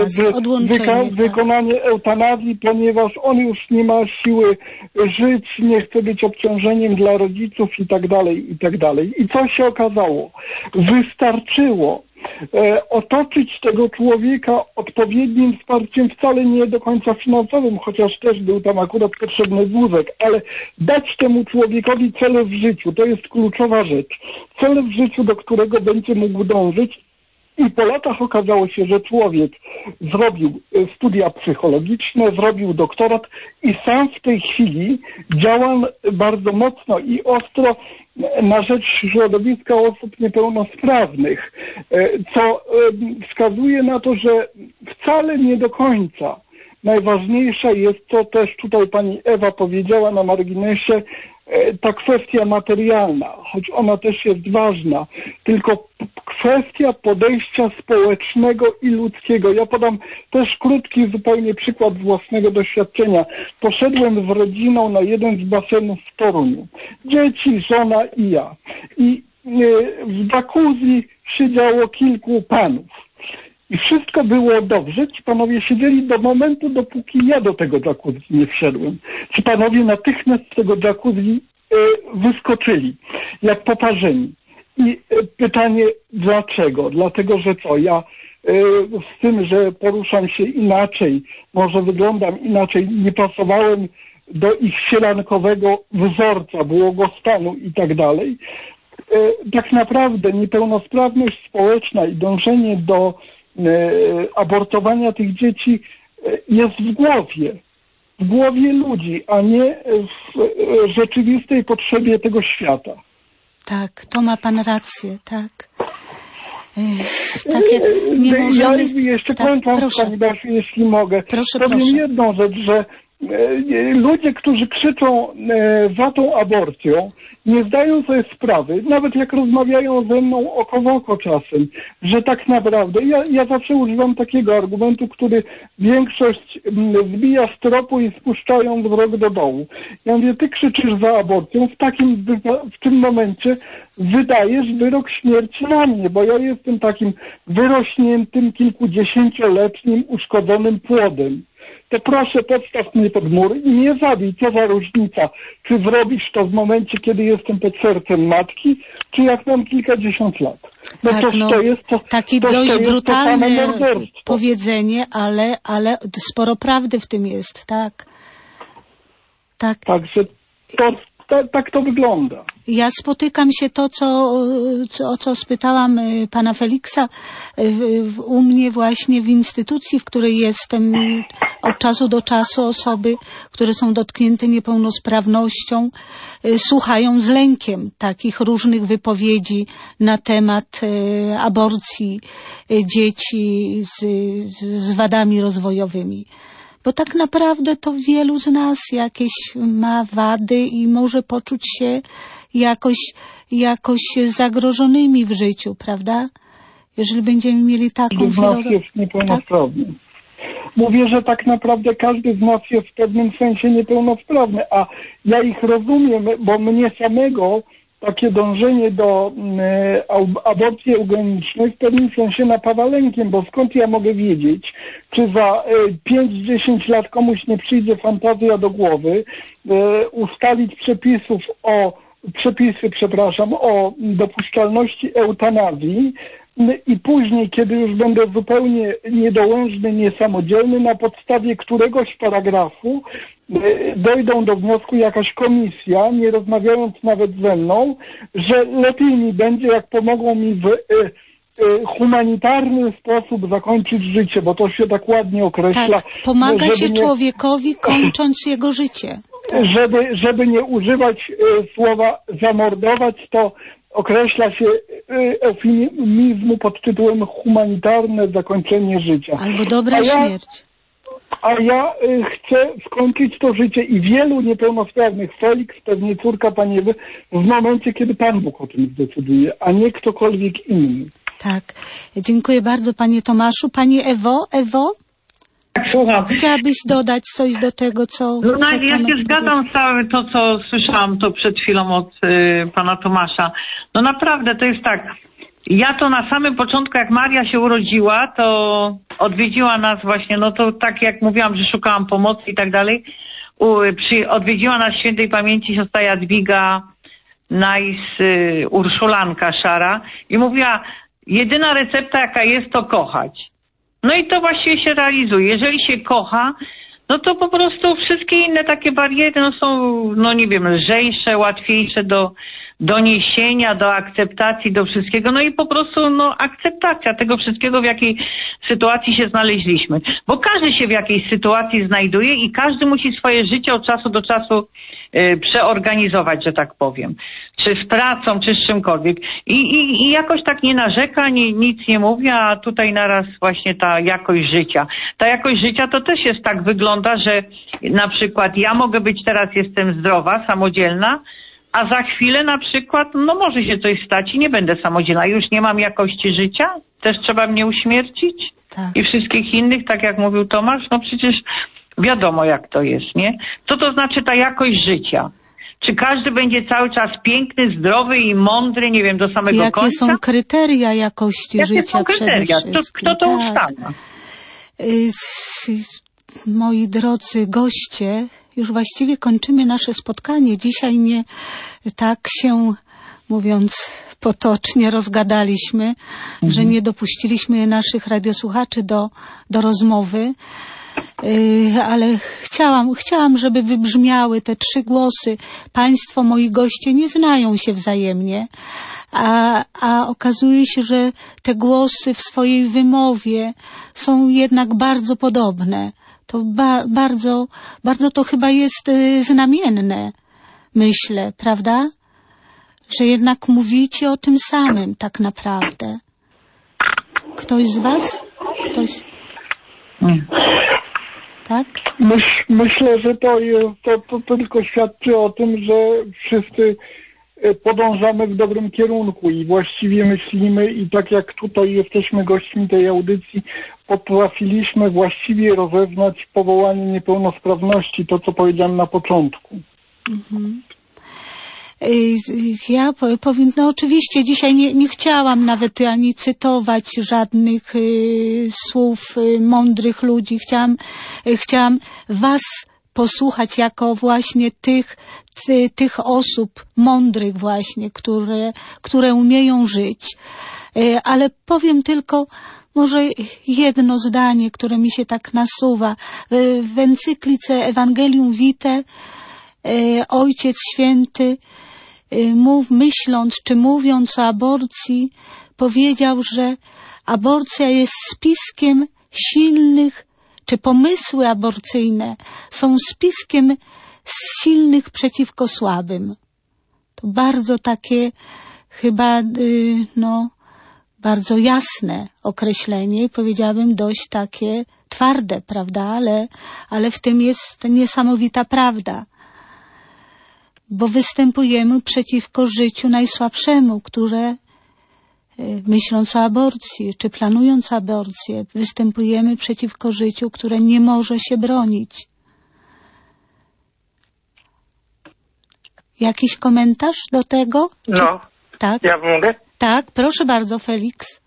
wykonanie eutanazji, ponieważ on już nie ma siły żyć, nie chce być obciążeniem dla rodziców i tak dalej, i tak dalej. I co się okazało? Wystarczyło otoczyć tego człowieka odpowiednim wsparciem, wcale nie do końca finansowym, chociaż też był tam akurat potrzebny wózek, ale dać temu człowiekowi cel w życiu, to jest kluczowa rzecz. Cel w życiu, do którego będzie mógł dążyć. I po latach okazało się, że człowiek zrobił studia psychologiczne, zrobił doktorat i sam w tej chwili działa bardzo mocno i ostro na rzecz środowiska osób niepełnosprawnych, co wskazuje na to, że wcale nie do końca najważniejsza jest, co też tutaj pani Ewa powiedziała na marginesie, ta kwestia materialna, choć ona też jest ważna, tylko kwestia podejścia społecznego i ludzkiego. Ja podam też krótki zupełnie przykład z własnego doświadczenia. Poszedłem z rodziną na jeden z basenów w Toruniu. Dzieci, żona i ja. I w jacuzzi siedziało kilku panów. I wszystko było dobrze. Ci panowie siedzieli do momentu, dopóki ja do tego jacuzzi nie wszedłem. Ci panowie natychmiast z tego jacuzzi wyskoczyli, jak poparzeni. I pytanie dlaczego? Dlatego, że co? Ja z tym, że poruszam się inaczej, może wyglądam inaczej, nie pasowałem do ich sielankowego wzorca, błogostanu i tak dalej. Tak naprawdę niepełnosprawność społeczna i dążenie do abortowania tych dzieci jest w głowie ludzi, a nie w rzeczywistej potrzebie tego świata. Tak, to ma pan rację, tak. tak jak nie możemy... Ja jeszcze tak, kończąc, Pani Basiu, jeśli mogę, powiem jedną rzecz, że ludzie, którzy krzyczą za tą aborcją, nie zdają sobie sprawy, nawet jak rozmawiają ze mną oko w oko czasem, że tak naprawdę, ja zawsze używam takiego argumentu, który większość zbija z tropu i spuszczają wzrok do dołu. Ja mówię, ty krzyczysz za aborcją, w tym momencie wydajesz wyrok śmierci na mnie, bo ja jestem takim wyrośniętym, kilkudziesięcioletnim, uszkodzonym płodem. To proszę, podstaw mnie pod mur i nie zabij. Co za różnica, czy zrobisz to w momencie, kiedy jestem pod sercem matki, czy jak mam kilkadziesiąt lat. No tak, to jest to, takie dość brutalne powiedzenie, ale sporo prawdy w tym jest, tak. Także tak to wygląda. Ja spotykam się o co spytałam pana Feliksa u mnie właśnie w instytucji, w której jestem od czasu do czasu. Osoby, które są dotknięte niepełnosprawnością, słuchają z lękiem takich różnych wypowiedzi na temat aborcji dzieci z wadami rozwojowymi. Bo tak naprawdę to wielu z nas jakieś ma wady i może poczuć się jakoś zagrożonymi w życiu, prawda? Jeżeli będziemy mieli taką Każdy z nas jest niepełnosprawny. Tak? Mówię, że tak naprawdę każdy z nas jest w pewnym sensie niepełnosprawny, a ja ich rozumiem, bo mnie samego takie dążenie do aborcji eugenicznej w pewnym sensie napawa lękiem, bo skąd ja mogę wiedzieć, czy za 5-10 lat komuś nie przyjdzie fantazja do głowy ustalić przepisy o dopuszczalności eutanazji i później, kiedy już będę zupełnie niedołężny, niesamodzielny, na podstawie któregoś paragrafu dojdą do wniosku jakaś komisja, nie rozmawiając nawet ze mną, że lepiej mi będzie, jak pomogą mi w humanitarny sposób zakończyć życie, bo to się tak ładnie określa. Tak, pomaga się człowiekowi, kończąc jego życie. Żeby nie używać słowa zamordować, to określa się eufemizmu pod tytułem humanitarne zakończenie życia. Albo dobra śmierć. A ja chcę skończyć to życie i wielu niepełnosprawnych, Felix, pewnie córka Pani Ewy, w momencie, kiedy Pan Bóg o tym zdecyduje, a nie ktokolwiek inny. Tak. Dziękuję bardzo, Panie Tomaszu. Pani Ewo? Tak, słucham. Chciałabyś dodać coś do tego, co... Ja się zgadzam z całym to, co słyszałam to przed chwilą od Pana Tomasza. No naprawdę, to jest tak. Ja to na samym początku, jak Maria się urodziła, to odwiedziła nas właśnie, no to tak jak mówiłam, że szukałam pomocy i tak dalej. Odwiedziła nas świętej pamięci siostra Jadwiga Urszulanka Szara i mówiła, jedyna recepta jaka jest, to kochać. No i to właściwie się realizuje. Jeżeli się kocha, no to po prostu wszystkie inne takie bariery są, nie wiem, lżejsze, łatwiejsze do doniesienia, do akceptacji, do wszystkiego. No i po prostu, akceptacja tego wszystkiego, w jakiej sytuacji się znaleźliśmy. Bo każdy się w jakiejś sytuacji znajduje i każdy musi swoje życie od czasu do czasu przeorganizować, że tak powiem. Czy z pracą, czy z czymkolwiek. I jakoś tak nie narzeka, nic nie mówi, a tutaj naraz właśnie ta jakość życia. Ta jakość życia to też jest tak, wygląda, że na przykład ja mogę być teraz, jestem zdrowa, samodzielna, a za chwilę na przykład, może się coś stać i nie będę samodzielna. Już nie mam jakości życia, też trzeba mnie uśmiercić. Tak. I wszystkich innych, tak jak mówił Tomasz, przecież wiadomo jak to jest, nie? Co to znaczy ta jakość życia? Czy każdy będzie cały czas piękny, zdrowy i mądry, nie wiem, do samego końca? Jakie są kryteria jakości życia? Jakie są kryteria? Kto to ustala? Moi drodzy goście, już właściwie kończymy nasze spotkanie. Dzisiaj nie tak się, mówiąc potocznie, rozgadaliśmy, że nie dopuściliśmy naszych radiosłuchaczy do rozmowy. Ale chciałam, żeby wybrzmiały te 3 głosy. Państwo, moi goście, nie znają się wzajemnie, a okazuje się, że te głosy w swojej wymowie są jednak bardzo podobne. To bardzo to chyba jest znamienne, myślę, prawda? Że jednak mówicie o tym samym tak naprawdę. Ktoś z was? Ktoś? Tak? Myślę, że to tylko świadczy o tym, że wszyscy podążamy w dobrym kierunku i właściwie myślimy i tak jak tutaj jesteśmy gośćmi tej audycji, potrafiliśmy właściwie rozeznać powołanie niepełnosprawności, to co powiedziałem na początku. Ja powiem, no oczywiście dzisiaj nie chciałam nawet ani cytować żadnych słów mądrych ludzi. Chciałam was posłuchać jako właśnie tych osób mądrych właśnie, które umieją żyć. Ale powiem tylko może jedno zdanie, które mi się tak nasuwa. W encyklice Evangelium Vitae Ojciec Święty mówiąc o aborcji, powiedział, że aborcja jest spiskiem silnych, czy pomysły aborcyjne są spiskiem silnych przeciwko słabym. To bardzo takie chyba, bardzo jasne określenie i powiedziałabym dość takie twarde, prawda, ale w tym jest niesamowita prawda. Bo występujemy przeciwko życiu najsłabszemu, które, myśląc o aborcji, czy planując aborcję, występujemy przeciwko życiu, które nie może się bronić. Jakiś komentarz do tego? No, tak? Ja mogę? Tak, proszę bardzo, Felix.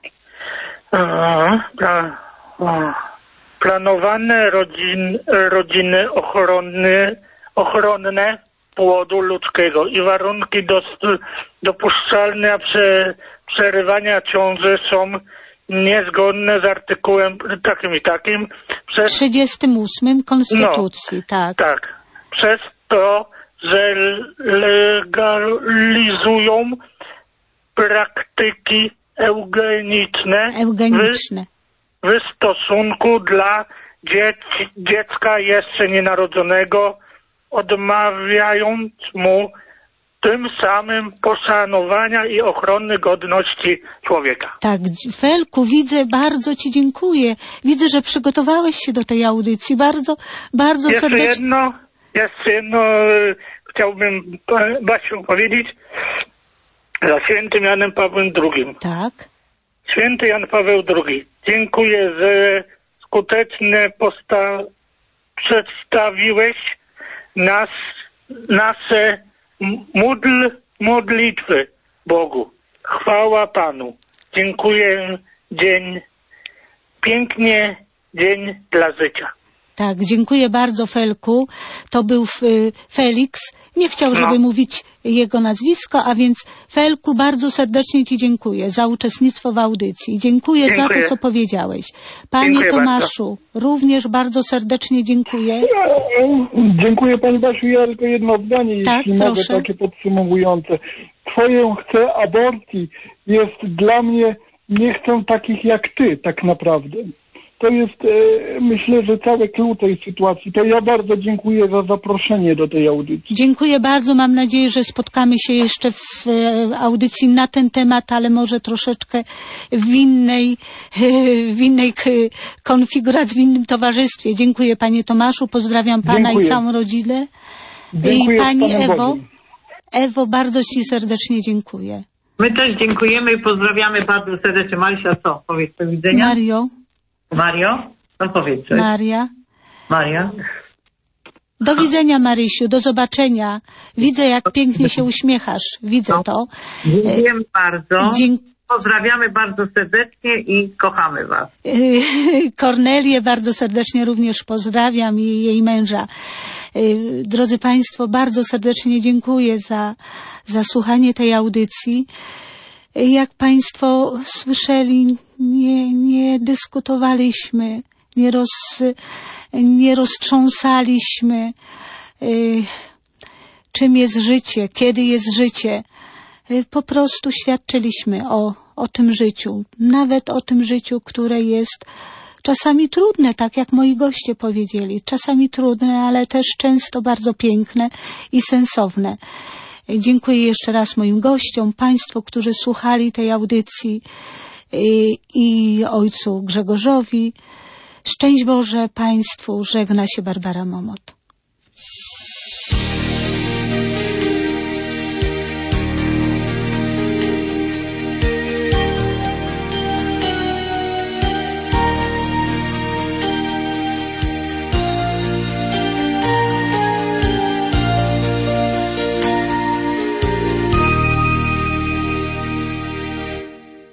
Planowane rodziny ochronne płodu ludzkiego i warunki dopuszczalne przerywania ciąży są niezgodne z artykułem takim i takim. 38 Konstytucji, tak. Tak. Przez to, że legalizują praktyki eugeniczne. W stosunku dla dziecka jeszcze nienarodzonego, odmawiając mu tym samym poszanowania i ochrony godności człowieka. Tak, Felku, widzę, bardzo ci dziękuję. Widzę, że przygotowałeś się do tej audycji. Bardzo serdecznie. Jeszcze jedno chciałbym Basiu powiedzieć za świętym Janem Pawłem II. Tak. Święty Jan Paweł II, dziękuję, że skutecznie przedstawiłeś nasze modlitwy Bogu. Chwała Panu. Dziękuję. Dzień dla życia. Tak, dziękuję bardzo, Felku. To był Felix. Nie chciał, żeby mówić jego nazwisko, a więc Felku, bardzo serdecznie ci dziękuję za uczestnictwo w audycji. Dziękuję za to, co powiedziałeś. Panie Tomaszu, również bardzo serdecznie dziękuję. Dziękuję Pani Basiu. Ja tylko jedno zdanie, jeśli mogę, takie podsumowujące. Twoją chcę aborcji jest dla mnie, nie chcę takich jak ty, tak naprawdę. To jest, myślę, że cały klucz tej sytuacji. To ja bardzo dziękuję za zaproszenie do tej audycji. Dziękuję bardzo. Mam nadzieję, że spotkamy się jeszcze w audycji na ten temat, ale może troszeczkę w innej konfiguracji, w innym towarzystwie. Dziękuję Panie Tomaszu. Pozdrawiam Pana i całą rodzinę. Dziękuję. I Pani Ewo. Ewo, bardzo Ci serdecznie dziękuję. My też dziękujemy i pozdrawiamy bardzo serdecznie. Marysia, co? Powiedz do widzenia. Mario? No powiedz coś. Maria? Do widzenia, Marysiu, do zobaczenia. Widzę, jak pięknie się uśmiechasz. Widzę to. Dziękujemy bardzo. Pozdrawiamy bardzo serdecznie i kochamy Was. Kornelię bardzo serdecznie również pozdrawiam i jej męża. Drodzy Państwo, bardzo serdecznie dziękuję za słuchanie tej audycji. Jak Państwo słyszeli, nie dyskutowaliśmy, nie roztrząsaliśmy, czym jest życie, kiedy jest życie. Po prostu świadczyliśmy o tym życiu, nawet o tym życiu, które jest czasami trudne, tak jak moi goście powiedzieli, czasami trudne, ale też często bardzo piękne i sensowne. Dziękuję jeszcze raz moim gościom, Państwu, którzy słuchali tej audycji. i ojcu Grzegorzowi. Szczęść Boże Państwu, żegna się Barbara Momot.